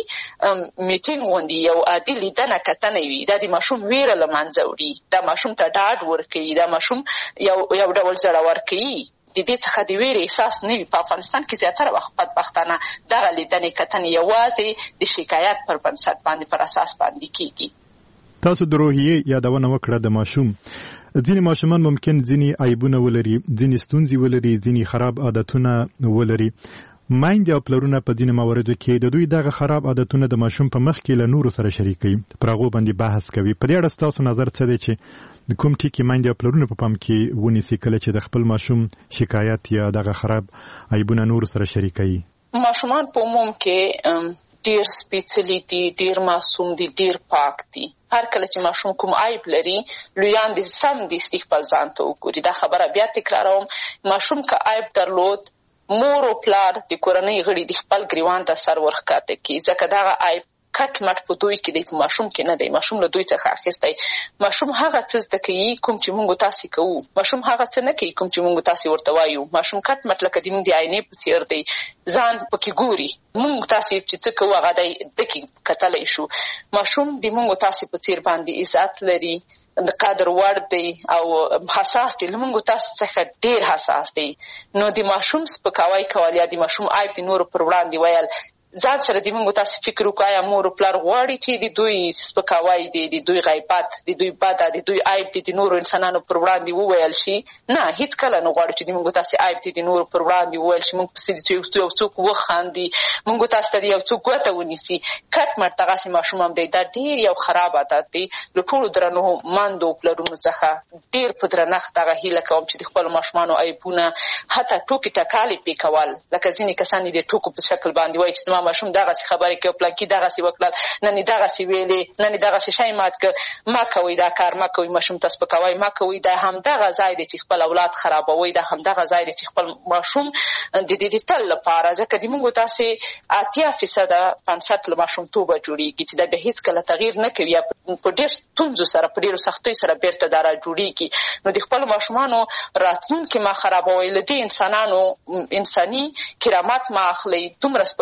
میټینګ غوندې یو عادي لیدنه کتنه وي دا د ماشوم ویره له منځه وړي دا ماشوم ته ډاډ ورکوي دا ماشوم یو یو ډول زړور کوي د دې څخه د ویرې احساس نه وي په افغانستان کې زیاتره وخت بدبختانه دغه لیدنې کتنې یوازې د شکایت پر بنسټ باندې پر اساس باندې کېږي. تاسو د روحیې یادونه وکړه د ماشوم ځینې ماشومان ممکن ځینې عیبونه ولري ځینې ستونزې ولري ځینې خراب عادتونه ولري مایندې او پلرونه په ځینې مواردو کې د دوی دغه خراب عادتونه د ماشوم په مخ کې له نورو سره شریکوي پر هغو باندې بحث کوي په دې اړه ستاسو نظر څه دی چې د کوم ټکي مایندې او پلرونه په پام کې ونیسي کله چې د خپل ماشوم شکایت یا دغه خراب عیبونه نورو سره شریکوي ماشومان په عموم کې ډیر سپیڅلي دي ډیر معصوم دي ډیر پاک دي هر کله چې ماشوم کوم عیب لري لویان دي سم دي خپل ځان ته وګوري دا خبره بیا تکراروم ماشوم که عیب درلود مور او پلار د کورنۍ غړي د خپل ګریوان ته سر ورښکته کړي ځکه دغه عیب کټ مټ په دوی کې دی په ماشوم کې نه دی ماشوم له دوی څخه اخیستی ماشوم هغه څه زده کوي کوم چې موږ تاسې کوو ماشوم هغه څه نه کوي کوم چې موږ تاسې ورته وایو ماشوم کټ مټ لکه د موږ د آینې په څېر دی ځان پکې ګوري موږ تاسې چې څه کوو هغه دی دکې کتلی شو ماشوم د موږ تاسې په څېر باندې عزت لري د قدر وړ دی او حساس دی له موږ تاسو څخه ډېر حساس دی نو د ماشوم سپکاوی کول یا د ماشوم عیب د نورو پر وړاندې ویل ځان سره د موږ تاسو فکر وکړو آیا مور او پلار غواړي چې د دوی سپکاوی دی د دوی غیبت د دوی بده د دوی عیب دی د نورو انسانانو پر وړاندې وویل شي نه هیڅکله نه غواړو چې د موږ تاسو عیب دی د نورو پر وړاندې وویل شي موږ پسې د یو څوک وخاندي موږ تاسو ته یو څوک ګوته ونیسي کټ مټ دغسې ماشوم هم دی دا ډېر یو خراب عادت دی له ټولو درنو ماندو پلرونو څخه ډېر په درنښت دغه هیله کوم چې د خپلو ماشومانو عیبونه حتی ټوکې ټکالې پرې کول لکه ځینې کسان یې د ټوکو په شکل باندې وایي چې زما ماشوم دغسې خبرې کوي پلانکي دغسې وکړل نن یې دغسې ویلې نن یې دغسې شی مات کړ مه کوئ دا کار مه کوئ ماشوم ته سپکوئ مه کوئ دا همدغه ځای دی چې خپل اولاد خرابوئ دا همدغه ځای دی چې خپل ماشوم د دې د تل لپاره ځکه د موږ داسې اتیا فیصده بنسټ له ماشومتوبه جوړېږي چې دا بیا هېڅکله تغییر نه کوي یا په ډېر ستونزو سره په ډېرو سختیو سره بېرته دا را جوړېږي نو د خپلو ماشومانو راتلونکي مه خرابوئ له دې انسانانو انساني کرامت مه اخلئ دومره سپکوئ مه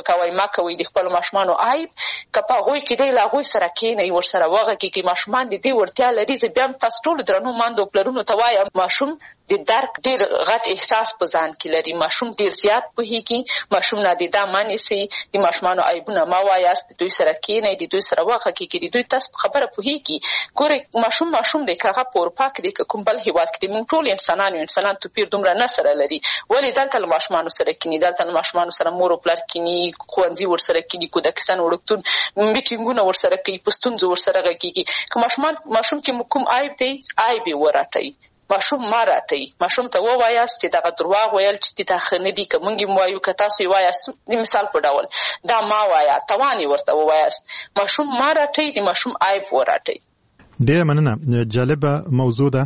کوي د خپل ماشومانو عیب کپا غوي کې دی لا غوي سره کېنی ور سره وغه کې ماشومان د دې ورتیا لري چې بیا تاسو ټول درنو ماندو پلرونو ته وایم ماشوم د درک ډیر غټ احساس په ځان کې لري ماشوم ډیر زیات پوهیږي ماشوم نه د دامن سي د ماشومانو عیبونه ما وایاست دوی سره کېنی د دوی سره وغه کې د دوی تاسو خبره پوهیږي ګوره ماشوم ماشوم د کاغه پور پاک د کوم بل هیواد کې موږ ټول انسانانو انسانان توپیر دومره نه سره لري ولې دلته ماشومانو سره کېنی دلته ماشومانو سره مور او پلار کېنی خوندې ور سره کېنی کو د کسان وړکتون میټینګونه ور سره کوي پښتون زور سره غږیږي که ماشومان ماشوم کې کوم عیب دی عیب وراتای ماشوم ماراټي ماشوم ته ووایاست چې دا دروغ ویل چې تا خنه دي کومګي موایو که تاسو وایاست د مثال په ډول دا ما وایا توانی ورته وایاست ماشوم ماراټي د ماشوم عیب وراټي ډیره مننه جالبه موضوع ده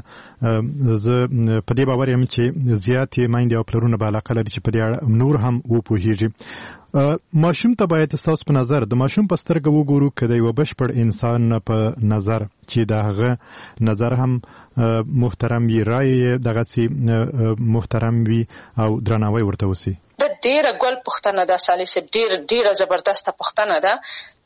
زه په دې باور یم چې زیاتې مایندې او پلرونه به علاقه لري چې په دې اړه نور هم وپوهیږي ماشوم ته باید تاسو په نظر د ماشوم په سترګه وګورو که د یو بشپړ انسان په نظر چې د هغه نظر هم محترم وي رایې دغسې محترم وي او درناوی ورته وسي د ډیره ګل پښتنه ده سالي صاحب ډیره ډیره زبردسته پښتنه ده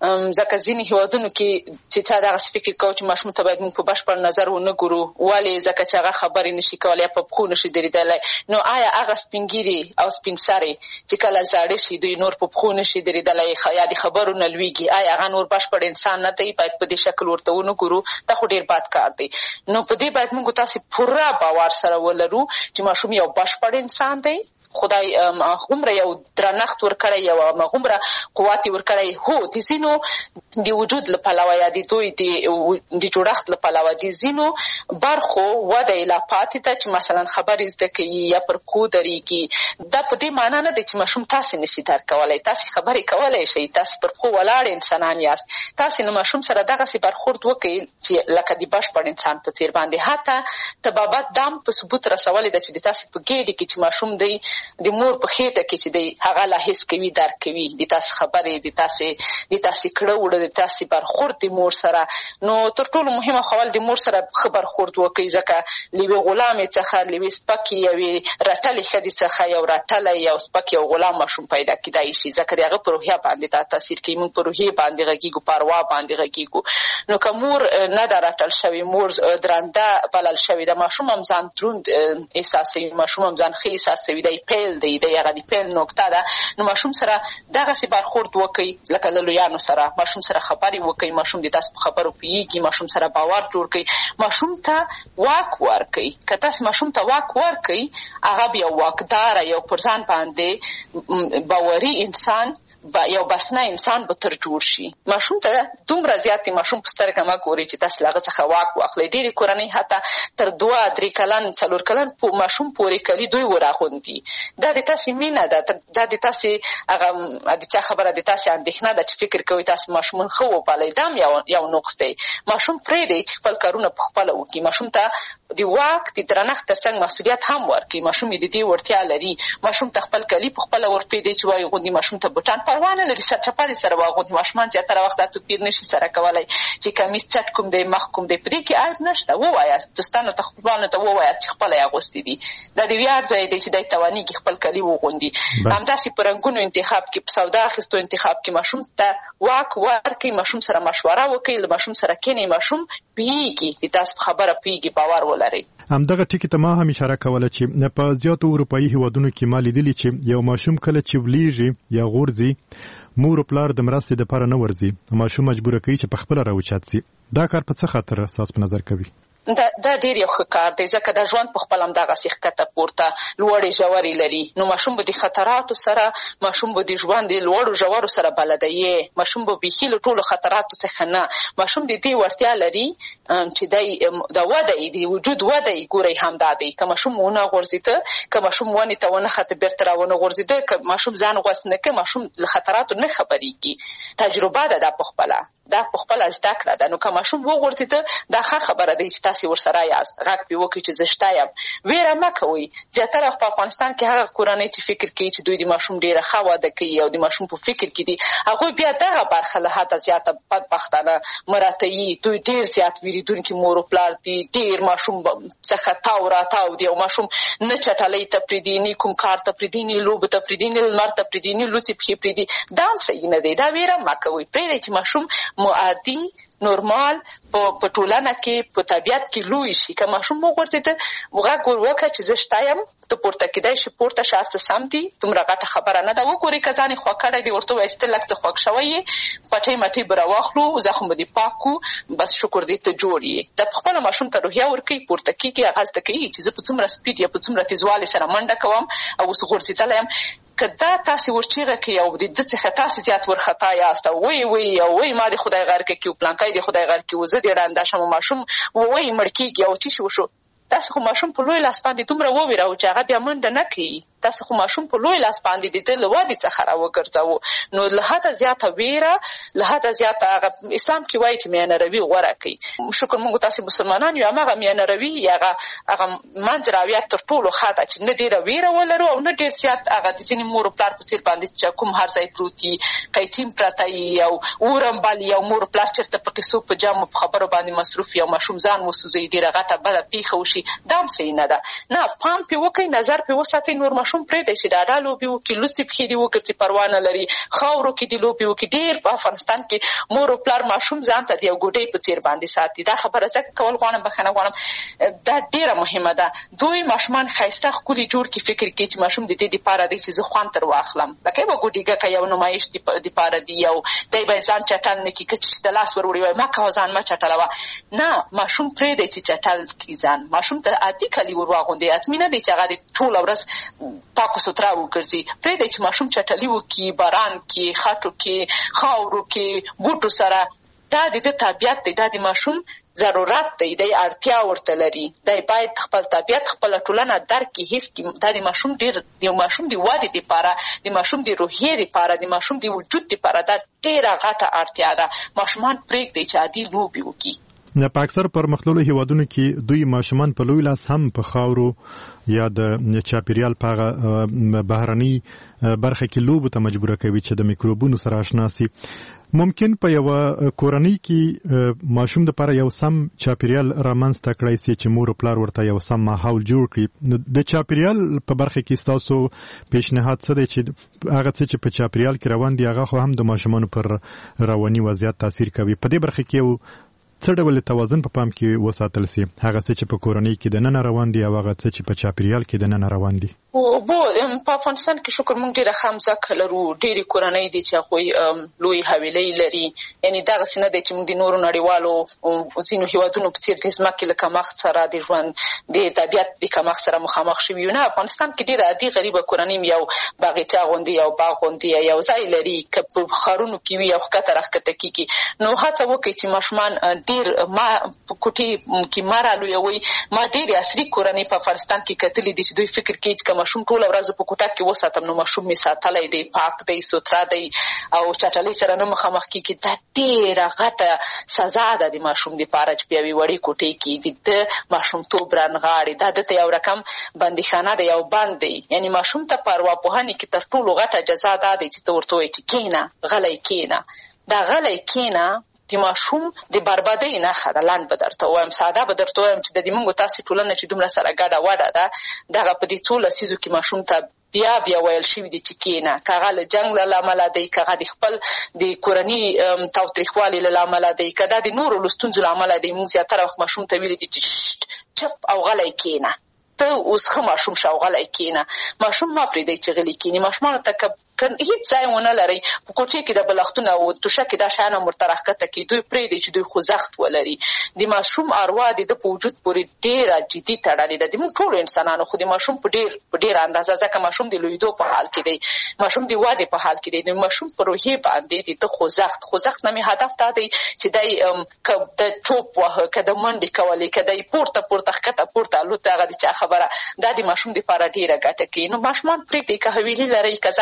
ځکه ځینې هیوادونو کې چې چا دغه فکر کوي چې ماشوم ته باید موږ په بشپړ نظر ونه ګورو ولې ځکه چې هغه خبرې نشي کولی په پښو نشي درېدلی نو آیا هغه سپینګیري او سپین سرې چې کله زاړه شي دوی نور په پښو نشي درېدلی یا د خبرو نه لویږي آیا هغه نور بشپړ انسان نه دی باید په دې شکل ورته ونه ګورو دا خو ډېر بد کار دی نو په دې باید موږ تاسو پوره باور سره ولرو چې ماشوم یو بشپړ انسان دی خدای هغومره یو درنښت ورکړی یو هغومره قوت ورکړی هو د ځینو د وجود له پلوه یا د دوی د جوړښت له پلوه د ځینو برخو وده یې لا پاتې ده چې مثلا خبرې زده کوي یا پر پښو درېږي دا په دې معنا نه دی چې ماشوم تاسې نشي درک کولی تاسې خبرې کولی شئ تاسې پر پښو ولاړ انسانان یاست تاسې له ماشوم سره دغسې برخورد وکړئ چې لکه د بشپړ انسان په څېر باندې حتی طبابت دام په ثبوت رسولې ده چې د تاسې په ګېډې کې چې ماشوم دی د مور په خېټه کې چې دی هغه لا حس کوي درک کوي د تاسې خبرې د تاسې د تاسې کړه وړه د تاسې برخورد د مور سره نو تر ټولو مهمه خبره د مور سره ښه برخورد وکړئ ځکه له یوې غلامې څخه له یوې سپکې یوې رټلې ښځې څخه یو رټلی یو سپک یو غلام ماشوم پیدا کیدای شي ځکه د هغه په روحیه باندې دا تاثیر کوي موږ په روحیې باندې غږیږو په اروا باندې غږیږو نو که مور نه ده رټل شوې مور درنده بلل شوې ده ماشوم هم ځان دروند احساسوي ماشوم هم ځان ښه احساسوي دی پیل دی د هغه د پیل نقطه ده نو ماشوم سره دغسې برخورد وکړئ لکه له لویانو سره ماشوم سره خبرې وکړئ ماشوم د تاسو په خبرو پوهېږي ماشوم سره باور جوړ کړئ ماشوم ته واک ورکړئ که تاسو ماشوم ته واک ورکړئ هغه بیا واکداره یو پر ځان باندې باوري انسان با یو بسنه انسان به تر جوړ شي ماشوم ته دومره زیاتې ماشوم په سترګه مه ګورئ چې تاسو له هغه څخه واک واخلئ ډېرې کورنۍ حتی تر دوه درې کلن څلور کلن ماشوم پورې کلي دوی وراغوندي دا د تاسې مینه ده دا د تاسې هغه د چا خبره د تاسې اندېښنه ده چې فکر کوئ تاسو ماشومان ښه وپالئ دا هم یو یو نقص دی ماشوم پرېږدئ چې خپل کارونه په خپله وکړي ماشوم ته د واک د درنښت تر څنګ مسؤلیت هم ورکړي ماشوم یې د دې وړتیا لري ماشوم ته خپل کالي په خپله ورپرېږدئ چې وایي غوندې ماشوم ته بوټان پروا نه لري سرچپه دې سره واغوندي ماشومان زیاتره وخت دا توپیر نشي سره کولی چې کمیس چټ کوم دی مخ کوم دی په دې کې عیب نشته ووایاست دوستانو ته خپلوانو ته ووایاست چې خپله یې اغوستي دي دا د ویاړ ځای دی چې دی توانېږي خپل کالي وغوندي همداسې په رنګونو انتخاب کې په سودا اخیستو انتخاب کې ماشوم ته واک ورکړئ ماشوم سره مشوره وکړئ له ماشوم سره کښېنئ ماشوم پوهېږي د تاسو په خبره پوهېږي باور ولرئ همدغه ټکي ته ما هم اشاره کوله چې په زیاتو اروپایي هیوادونو کې ما لیدلي چې یو ماشوم کله چې ولیږي یا غورځي مور او پلار د مرستې دپاره نه ورځي ماشوم مجبوره کوي چې په خپله راوچت سي دا کار په څه خاطر ستاسو په نظر کوي دا دا ډېر یو ښه کار دی ځکه دا ژوند په خپل همدغسې ښکته پورته لوړې ژورې لري نو ماشوم به د خطراتو سره ماشوم به د ژوند د لوړو ژورو سره بلده یې ماشوم به بیخي له ټولو خطراتو څخه نه ماشوم د دې وړتیا لري چې دی د وده یې د وجود وده یې ګورئ همدا دی که ماشوم ونه غورځېده که ماشوم ونې ته ونښته بېرته راونه غورځېده که ماشوم ځان غوڅ نه کړي ماشوم له خطراتو نه خبرېږي تجربه ده دا په خپله دا په خپله زده کړه ده نو که ماشوم وغورځېده دا ښه خبره دی چې تاسې تاسو ورسره یاست غږ په وکړي چې زشته یم ویره مه کوئ زیاتره په افغانستان کې هغه کورنۍ چې فکر کوي چې دوی د ماشوم ډیره ښه واده کوي او د ماشوم په فکر کې دي هغوی بیا دغه برخه له حده زیاته بدبختانه مراته یي دوی ډیر زیات ویریدونکي مور او پلار دي ډیر ماشوم څخه تاو راتاو دي او ماشوم نه چټلۍ ته پرېږدي نه کوم کار ته پرېږدي نه لوبو ته پرېږدي نه لمر ته پرېږدي نه لوڅې پښې پرېږدي دا هم صحیح نه دی دا ویره مه کوئ پرېږدئ چې ماشوم معادي نورمال په ټولنه کې په طبیعت کې لوی شي که ماشوم وغورځېده غږ ور وکړه چې زه شته یم ته پورته کېدای شي پورته شه هر څه سم دي دومره غټه خبره نه ده وګورئ که ځان یې خوږ کړی دی ورته ووایه چې ته لږ څه خوږ شوی یې پټۍ مټۍ به راواخلو زخم به دې پاک کړو بس شکر دې ته جوړ یې د پخپله ماشوم ته روحیه ورکوي پورته کېږي هغه زده کوي چې زه په څومره سپیډ یا په څومره تیزوالي سره منډه کوم او اوس غورځېدلی یم که دا تاسې ورچیغه کوي او د ده څخه تاسې زیات ورخطا یاست او وایي وایي او وایي ما د خدای غرکه کې و پلانکی د خدای غر کې و زه دې ړنده شم او ماشوم وایي مړ کېږي او څه شي وشو تاسې خو ماشوم په لوی لاس باندې دومره وویراو چې هغه بیا منډه نه کوي تاسې خو ماشوم په لوی لاس باندې د ده له ودې څخه راوګرځوو نو له حده زیاته ویره له حده زیاته هغه اسلام کې وایي چې میانه روي غوره کوي شکر موږ تاسې مسلمانان یو هماغه میانه روي یا هغه هغه منځ راویه تر ټولو ښه ده چې نه ډېره ویره ولرو او نه ډېر زیات هغه د ځینې مور او پلار په څېر باندې چې کوم هر ځای پروت وي قیچین پرته وي او اورم بل یو مور او پلار چېرته په کیسو په جامو په خبرو باندې مصروف وي او ماشوم ځان وسوځوي ډېره غټه بده پیښه وشي دا هم صحیح نه ده نه پام پرې وکړئ نظر پرې وساتئ نور ماشوم پرېږدئ چې ډاډه لوبې وکړي لوڅې پښې دې وګرځي پروا نه لري خاورو کې دې لوبې وکړي ډېر په افغانستان کې مور او پلار ماشوم ځان ته د یو ګوډۍ په څېر باندې ساتي دا خبره ځکه کول غواړم بښنه غواړم دا ډېره مهمه ده دوی ماشومان ښایسته ښکلي جوړ کړي فکر کوي چې ماشوم د دې دپاره دی چې زه خوند تر واخلم لکه یوه ګوډیګکه یو نمایش دپاره دی او دی باید ځان چټل نه کړي که چې د لاس ور وړي وایي مه کوه ځان مه چټلوه نه ماشوم پرېږدئ چې چټل کړي ځان ماشوم ته عادي کالي ور واغوندئ حتمي نه دی چې هغه د ټوله ورځ پاکو سوتره وګرځي پرېږدئ چې ماشوم چټلي وکړي باران کې خټو کې خاورو کې بوټو سره دا د ده طبیعت دی دا د ماشوم ضرورت دی دی اړتیا ورته لري دی باید خپل طبیعت خپله ټولنه درک کړي حس کړي دا د ماشوم ډېر د ماشوم د ودې دپاره د ماشوم د روحیې دپاره د ماشوم د وجود دپاره دا ډېره غټه اړتیا ده ماشومان پرېږدئ چې عادي لوبې وکړي په اکثر پرمختللو هیوادونو کې دوی ماشومان په لوی لاس هم په خاورو یا د چاپیریال په هغه بهرني برخه کې لوبو ته مجبوره کوي چې د میکروبونو سره آشنا سي ممکن په یو کورنۍ کې ماشوم دپاره یو سم چاپیریال رامنځته کړی سي چې مور او پلار ورته یو سم ماحول جوړ کړي د چاپیریال په برخه کې ستاسو پیشنهاد څه دی چې هغه څه چې په چاپیریال کې روان دي هغه خو هم د ماشومانو پر رواني وضعیت تاثیر کوي په دې برخه کې یو څه ډول توازن په پام کې وساتل سي هغه څه چې په کورنۍ کې د نن روان دي او هغه څه چې په چاپیریال کې د نن روان دي او بو په افغانستان کې شکر موږ ډېره ښه مځکه لرو ډېرې کورنۍ دي چې هغوی لوی حویلۍ لري یعنې دغسې نه دی چې موږ د نورو نړیوالو ځینو هېوادونو په څېر د ځمکې له کمښت سره د ژوند د طبیعت د کمښت سره مخامخ شوي یو نه افغانستان کې ډېره عادي غریبه کورنۍ یو باغچه غوندې یو باغ غوندې یو ځای لري که په ښارونو کې وي او ښکته راښکته کېږي نو هڅه وکړئ چې ماشومان ډېر ما په کوټې کې مه رالویوئ ما ډېرې عصري کورنۍ په افغانستان کې کتلي دي چې دوی فکر کوي چې ماشوم ټوله ورځ په کوټه کې وساتم نو ماشوم مې ساتلی دی پاک دی سوتره دی او چټلۍ سره نه مخامخ کېږي دا ډېره غټه سزا ده د ماشوم دپاره چې په یوې وړې کوټې کې د ده ماشومتوب رانغاړي دا دته یو رقم بندیخانه دی یو بند دی یعنې ماشوم ته په ارواپوهنې کې تر ټولو غټه جزا دا دی چې ته ورته وایې چې کښېنه غلی کښېنه دا غلی کښېنه د ماشوم د بربادۍ نښه ده لنډ به درته ووایم ساده به درته ووایم چې د دې موږ تاسې ټولنه چې دومره سره ګډه وډه ده دغه په دې څو لسیزو کې ماشوم ته بیا بیا ویل شوي دي چې کښېنه که هغه له جنګ له امله دی که هغه د خپل د کورني تاوتریخوالي له امله دی که دا د نورو له ستونزو له امله دی موږ زیاتره وخت ماشوم ته ویلي دي چې چپ او غلی کښېنه ته اوس ښه ماشوم شه او غلی کښېنه ماشوم مه پرېږدئ چې غلي کښېني ماشومانو ته که هیڅ ځای ونه لرئ په کوټې کې د بلښتونه او توشکې دا شیان هم ورته راښکته کړي دوی پرېږدئ چې دوی خوځښت ولري د ماشوم اروا د ده په وجود پورې ډېره جدي تړلې ده د موږ ټولو انسانانو خو د ماشوم په ډېر په ډېره اندازه ځکه ماشوم د لویدو په حال کې دی ماشوم د ودې په حال کې دی د ماشوم په روحیې باندې د ده خوځښت خوځښت نه مې هدف دا دی چې دی که د ټوپ وهه که د منډې کولې که دی پورته پورته ښکته پورته الوت هغه د چا خبره دا د ماشوم دپاره ډېره ګټه کوي نو ماشومان پرېږدئ که حویلي لرئ که ځای لرئ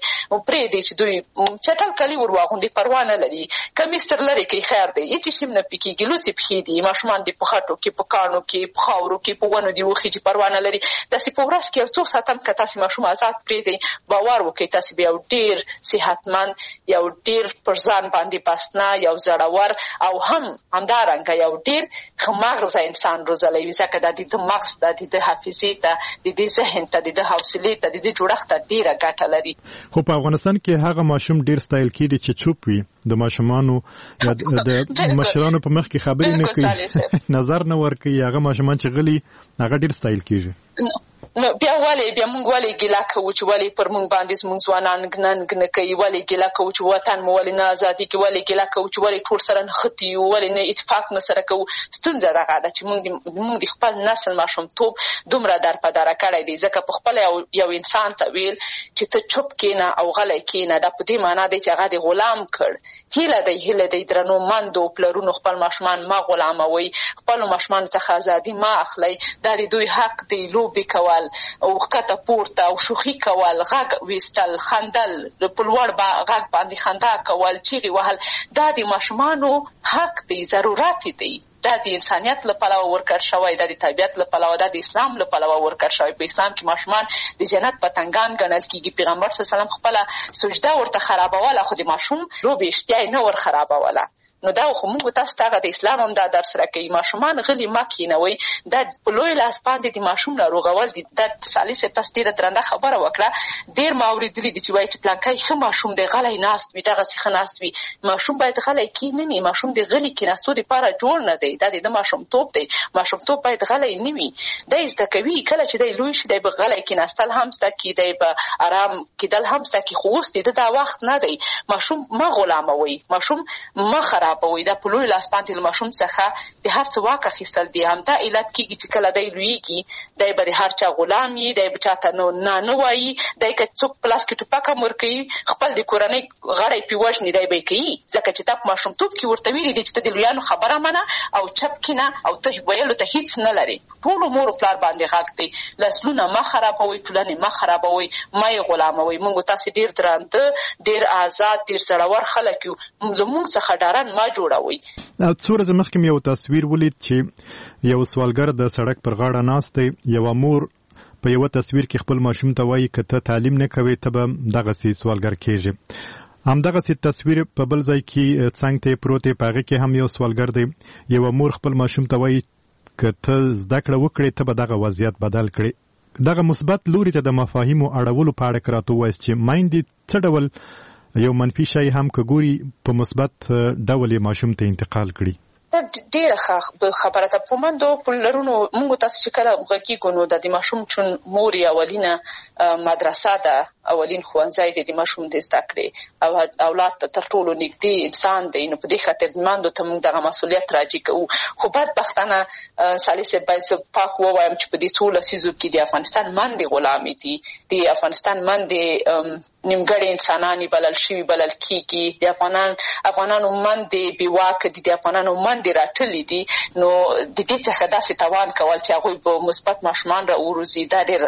پرې دی چې دوی چټل کالي ور واغوندي پروا نه لري کمیس تر لري کې خیر دی هیڅ شي نه پکېږي لوڅې پښې دي ماشومان دي په خټو کې په کاڼو کې په خاورو کې په ونو دي وخی چې پروا نه لري داسې په ورځ کې یو څو ساعت هم که تاسې ماشوم آزاد پرېږدئ باور وکړئ تاسې به یو ډېر صحتمند یو ډېر پر ځان باندې بسنه یو زړور او هم همدارنګه یو ډېر ښه مغزه انسان روزلی وي ځکه دا د ده مغز ته د ده حافظې ته د ده ذهن ته د ده حوصلې ته د ده جوړښت ته ډېره ګټه لري. خو په افغانستان کې هغه ماشوم ډېر ستایل کېږي چې چوپ وي د ماشومانو یا د مشرانو په مخ کې خبرې نه کوي نظر نه ورکوي هغه ماشومان چې غلي هغه ډېر ستایل کېږي. نو بیا ولې بیا موږ ولې ګیله کوو چې ولې پر موږ باندې زموږ ځوانان ننګ نه کوي ولې ګیله کوو چې وطن مو ولې نه ازادي کوي ولې ګیله کوو چې ولې ټول سره نښتي یو ولې نه اتفاق نه سره کوو ستونزه دغه ده چې موږ موږ د خپل نسل ماشومتوب دومره درپدره کړی دی ځکه په خپله یو یو انسان ته ویل چې ته چوپ کېنه او غلی کېنه دا په دې معنا دی چې هغه دې غلام کړ هیله دی هیله دی درنو مندو پلرونو خپل ماشومان ما غلاموئ خپلو ماشومانو څخه ازادي ما اخلئ دا د دوی حق دی لوبې کول او ښکته پورته او شوخي کول غږ ویستل خندل په لوړ غږ باندې خندا کول چیغې وهل دا د ماشومانو حق دی ضرورت دی دا د انسانیت له پلوه ورکړ شوی دا د طبیعت له پلوه دا د اسلام له پلوه ورکړ شوی په اسلام کې ماشومان د جنت پتنګان ګڼل کېږي پیغمبر صلی الله علیه وسلم خپله سجده ورته خرابوله خو د ماشوم لوبې اشتیا یې نه ور خرابوله نو دا خو موږ تاسو ته د اسلام هم دا درس راکوي ماشومان غلي مه کینوئ دا په لوی لاس باندې د ماشوم ناروغول دي دا سالي صاحب تاسو ډېره درنده خبره وکړه ډېر ما اورېدلي دي چې وایي چې پلانکی ښه ماشوم دی غلی ناست وي دغسې ښه ناست وي ماشوم باید غلی کینني ماشوم د غلي کیناستو دپاره جوړ نه دی دا د ده ماشومتوب دی ماشومتوب باید غلی نه وي دی زده کوي کله چې دی لوی شي دی به غلی کیناستل هم زده کړي دی به ارام کېدل هم زده کړي خو اوس د ده دا وخت نه دی ماشوم مه غلاموئ ماشوم مه خراب خرابوي دا په لوی لاس باندې له ماشوم څخه د هر څه واک اخیستل دي همدا علت کېږي چې کله دی لویېږي دی به د هر چا غلام وي دی به چاته نو نه نه وایي دی که څوک په لاس کې ټوپک هم ورکوي خپل د کورنۍ غړی پرې وژني دی به یې کوي ځکه چې تا په ماشومتوب کې ورته ویلي دي چې ته د لویانو خبره منه او چپ کښېنه او ته ویلو ته هېڅ نه لرې ټولو مور پلار باندې غږ دی نسلونه مه خرابوئ ټولنې مه خرابوئ مه یې غلاموئ موږ تاسې ډېر درانده ډېر آزاد ډېر زړور خلک یو زموږ څخه ډارن مه جوړوئ. څو ورځې مخکې مې یو تصویر ولید چې یو سوالګر د سړک پر غاړه ناست دی یوه مور په یوه تصویر کې خپل ماشوم ته وایي که ته تعلیم نه کوې ته به دغسې سوالګر کېږې همدغسې تصویر په بل ځای کې څنګ ته یې پروت دی په هغې کې هم یو سوالګر دی یوه مور خپل ماشوم ته وایي که ته زده کړه وکړې ته به دغه وضعیت بدل کړې دغه مثبت لوري ته د مفاهیمو اړولو په اړه که راته ووایاست چې میندې څه ډول یو منفي شی هم که ګوري په مثبت ډول یې ماشوم ته انتقال کړي دا ډېره ښه خبره ده په مندو پلرونو موږ تاسو چې کله غږیږو نو د د ماشوم چون مور یې اولینه مدرسه ده اولین ښوونځی دی د ماشوم د زده کړې او اولاد ته تر ټولو نږدې انسان دی نو په دې خاطر د مندو ته موږ دغه مسؤلیت راجع کوو خو بدبختانه سالي صاحب باید زه پاک ووایم چې په دې څو لسیزو کې د افغانستان مندې غلامې دي د افغانستان مندې نیمګړې انسانانې بلل شوي بلل کېږي د افغانان افغانانو مندې بېواکه دي د افغانانو مندې راټلي دي نو د دې څخه داسې توان کول چې هغوی به مثبت ماشومان راوروزي دا ډېر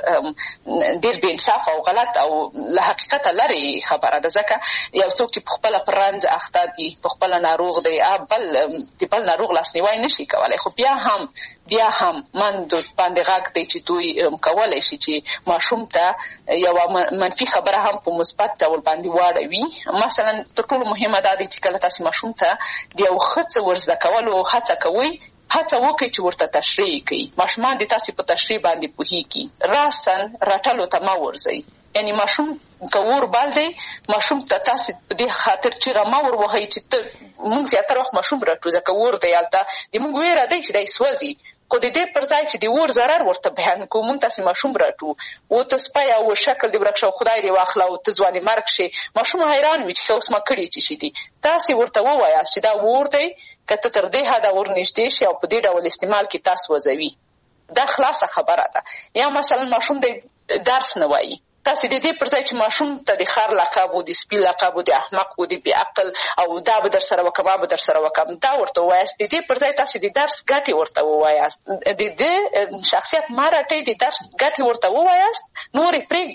ډېر بې انصافه او غلط او له حقیقته لرې خبره ده ځکه یو څوک چې په خپله په رنځ اخته دي په خپله ناروغ دی بل د بل ناروغ لاسنیوی نشي کولی خو بیا هم بیا هم مندو باندې غږ دی چې دوی کولی شي چې ماشوم ته یوه منفي خبره هم په مثبت ډول باندې واړوي مثلا تر ټولو مهمه دا دی چې کله تاسې ماشوم ته د یو ښه څه ور زده کولو هڅه کوئ هڅه وکړئ چې ورته تشریح کړئ ماشومان د تاسې په تشریح باندې پوهېږي راستن رټلو ته مه ورځئ یعنی ماشوم که اور بل دی ماشوم ته تاسې په دې خاطر چیغه مه ور وهئ چې ته موږ زیاتره وخت ماشوم رټو ځکه اور دی هلته د موږ ویره دی چې دی سوځي خو د دې پر ځای چې د اور ضرر ورته بیان کوو موږ تاسې ماشوم رټو و ته سپی او شکل دې ورک شه او خدای دې واخله او ته ځوانې مرګ شي ماشوم حیران وي چې ښه اوس ما کړي چې شي دي تاسې ورته ووایاست چې دا اور دی که ته تر دې حده ور نږدې شي او په دې ډول استعمال کې تاسو وځوي دا خلاصه خبره ده یا مثلا ماشوم دی درس نه وایي تاسې د دې پر ځای چې ماشوم ته د خر لقب و د سپي لقب و د احمق و د بې عقل او دا به در سره وکړم به در سره وکړم دا ورته ووایاست د دې پر ځای تاسې د درس ګټې ورته ووایاست د دې شخصیت مه رټئ د درس ګټې ورته ووایاست نور یې پرېږدئ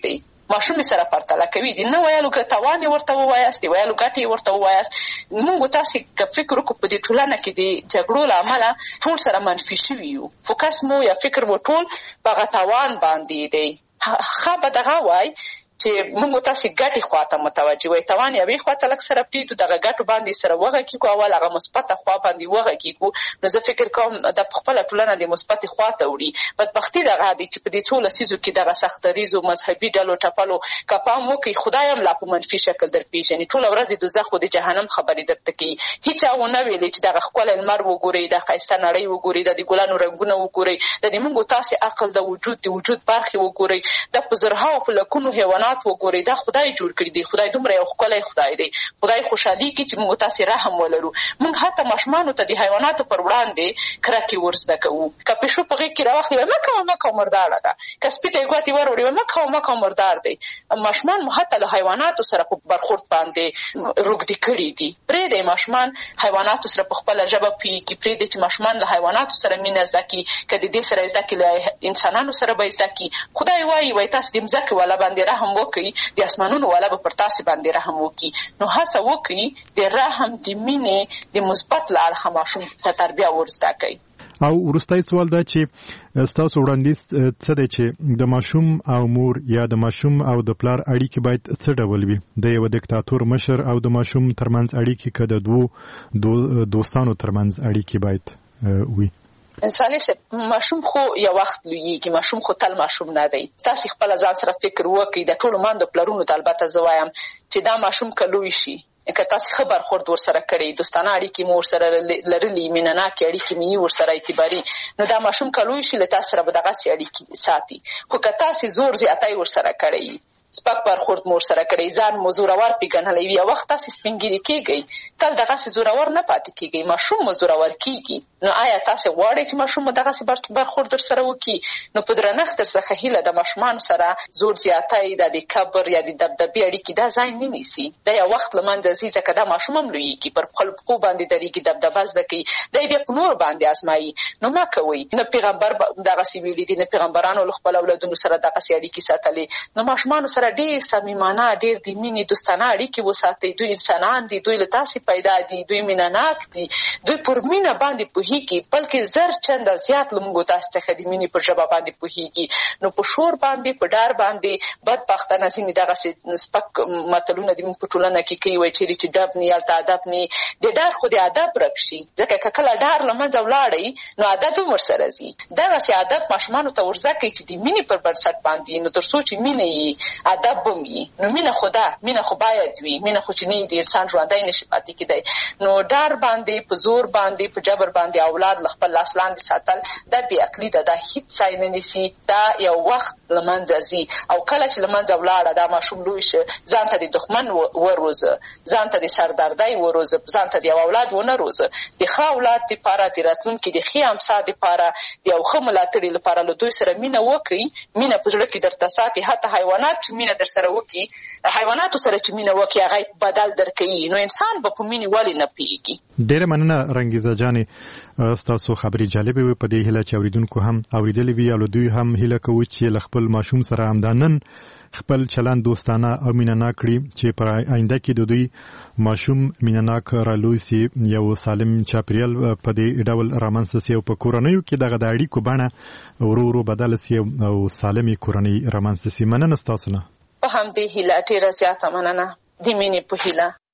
ماشوم سره پرتله کوي دي نه ویلو که توان ورته وایاست دی ویلو ګټي ورته وایاست. موږ تاسو که فکر وکړو په دې ټولنه کې د جګړو له امله ټول سره منفي شوي یو، فوکس مو یا فکر مو ټول په توان باندې دی. ښه به دغه وای چې موږ تاسو ګټي خواته متوجه وي، توان یې وی خواته لک سره پټیټو دغه ګټو باندې سره وغه کیږي او هغه مثبت خوا باندې وغه کیږي. نو زه فکر کوم د خپل ټولنه د مثبت خواته وړي. بدبختی دغه دي چې په دې ټول سيزو کې دغه سختریزو مذهبي ډلو ټپلو کپام وکي خدایم لا په منفي شکل در پیژني. ټول ورځ د دوزخ او د جهنم خبرې درته کوي. هیڅ او نه ویلې چې دغه خپل المر وګوري، د خیسته نړۍ وګوري، د ګلانو رنگونه وګوري، د دې موږ تاسو عقل د وجود د وجود برخه وګوري، د پزرها او لکونو حیوانات وګوري. دا خدای جوړ کړی دی، خدای دومره یو ښکلی خدای دی، خدای خوشحالي کی چې موږ تاسو رحم ولرو. موږ حتی ماشومانو ته د حیواناتو پر وړاندې کرکې ورزده کوو. که پیشو په غېږ کې راواخلي مه کوه مه کوه مرداره ده، که سپي ته یې ګوتې وروړي مه کوه مه کوه مردار دی. ماشومان مو حتی له حیواناتو سره په برخورد باندې روږدي کړي دي. پرېږدئ ماشومان حیواناتو سره په خپله ژبه پوهېږي، پرېږدئ چې ماشومان له حیواناتو سره مینه زده کړي، که د دې سره زده کړي له انسانانو سره به زده کړي. خدای وایي وایي تاسو د مځکې والا باندې رحم وکړئ، د اسمانونو والا به پر تاسو باندې رحم وکړي. نو هڅه وکړئ د رحم د مینې د مثبت له اړخه ماشوم ته تربیه ورزده کړئ. او وروستی سوال دا چې ستاسو وړاندیز څه دی چې د ماشوم او مور یا د ماشوم او د پلار اړیکې باید څه ډول وي؟ د یو دیکتاتور مشر او د ماشوم ترمنځ اړیکې که د دوو دو دوستانو ترمنځ اړیکې باید وي؟ انساني ماشوم خو یو وخت لویږي، ماشوم خو تل ماشوم نه دی. تاسو خپل ځان سره فکر وکړئ، د ټولو ماندو پلرونو ته البته زه وایم چې دا ماشوم که لوی شي که تاسو ښه برخورد ورسره کړئ، دوستانه اړیکې مو ورسره لرلي، مینهناکې اړیکې مو یې ورسره اعتباري، نو دا ماشوم که لوی شي له تاسو سره به دغسې اړیکې ساتي. خو که تاسو زور زیاتی ورسره کړئ، سپک برخورد مو ورسره کړئ، ځان مو زورور پیژنلی وي، یو وخت تاسو سپینګیري کېږئ، تل دغسې زورور نه پاتې کېږئ، ماشوم مو زورور کېږي. نو آیا تاسو غواړئ چې ماشوم مو دغسې برخورد درسره وکړي؟ نو په درنښت درڅخه هیله د ماشومانو سره زور زیاتی، د د کبر یا د دبدبې اړیکې دا ځای نه نیسي. دا یو وخت له منځه ځي، ځکه دا ماشوم هم لویېږي، پر خپل پښو باندې درېږي، دبدبه زده کوي، دی بیا په نورو باندې ازمایي. نو مه کوئ. نه پیغمبر دغسې ویلي دي، نه پیغمبرانو له خپل اولادونو سره دغسې اړیکې ساتلې. نو ماشومانو سره ډېر صمیمانه، ډېر د مینې دوستانه اړیکې وساتئ. دوی انسانان دي، دوی له تاسې پیدا دي، دوی مینهناک دي، دوی پر مینه باندې پوهېږي، بلکې زر چنده زیات له موږ تاسو څخه د مینې پر ژبه باندې پوهېږي. نو په شور باندې، په ډار باندې بدبختانه ځینې دغسې سپک متلونه د موږ په ټولنه کې کوي، وایي چېرې چې ډب نه هلته ادب نه. د ډار خو د ادب ورک شي، ځکه که کله ډار له منځه ولاړئ نو ادب هم ورسره ځي. دغسې ادب ماشومانو ته ورزده کړئ چې د مینې پر بنسټ باندې، نو تر څو چې مینه یي ادب به هم وي. نو مینه خو ده، مینه خو باید وي، مینه خو چې نه د انسان ژوندی نشي پاتې کېدی. نو ډار باندې، په زور باندې، په جبر باندې اولاد له خپل لاس لاندې ساتل دا بې عقلي ده، دا هېڅ ځای نه نیسي، دا یو وخت له منځه ځي. او کله چې له منځه ولاړه دا ماشوم لوی شه، ځان ته د دښمن وروزه، ځان ته د سردردۍ وروزه، ځان ته د یو اولاد ونه روزه. د ښه اولاد دپاره، د راتلونکي د ښې امسا دپاره، د یو ښه ملاتړي لپاره له دوی سره مینه وکړئ. مینه په زړه کې درته ساتي. حتی حیوانات چې مینه در سره وکړي، حیواناتو سره چې مینه وکړي هغه بدل درکوي، نو انسان به په مینې ولې نه پوهېږي. ډېره مننه رنګیزه جانې، ستاسو خبرې جالبې وې. په دې هیله چې اوریدونکو هم اوریدلې وي، او دوی هم هیله کوو چې له خپل ماشوم سره همدا نن خپل چلند دوستانه او مینهناک کړي، چې پر آینده کې د دوی ماشوم مینهناک رالوی سي، یو سالم چاپیریال په دې ډول رامنځته سي، او په کورنیو کې دغه د اړیکو بڼه ورو ورو بدله سي او سالمې کورنۍ رامنځته سي. مننه ستاسو نه. په همدې هیله ډېره زیاته مننه، د مینې په هیله.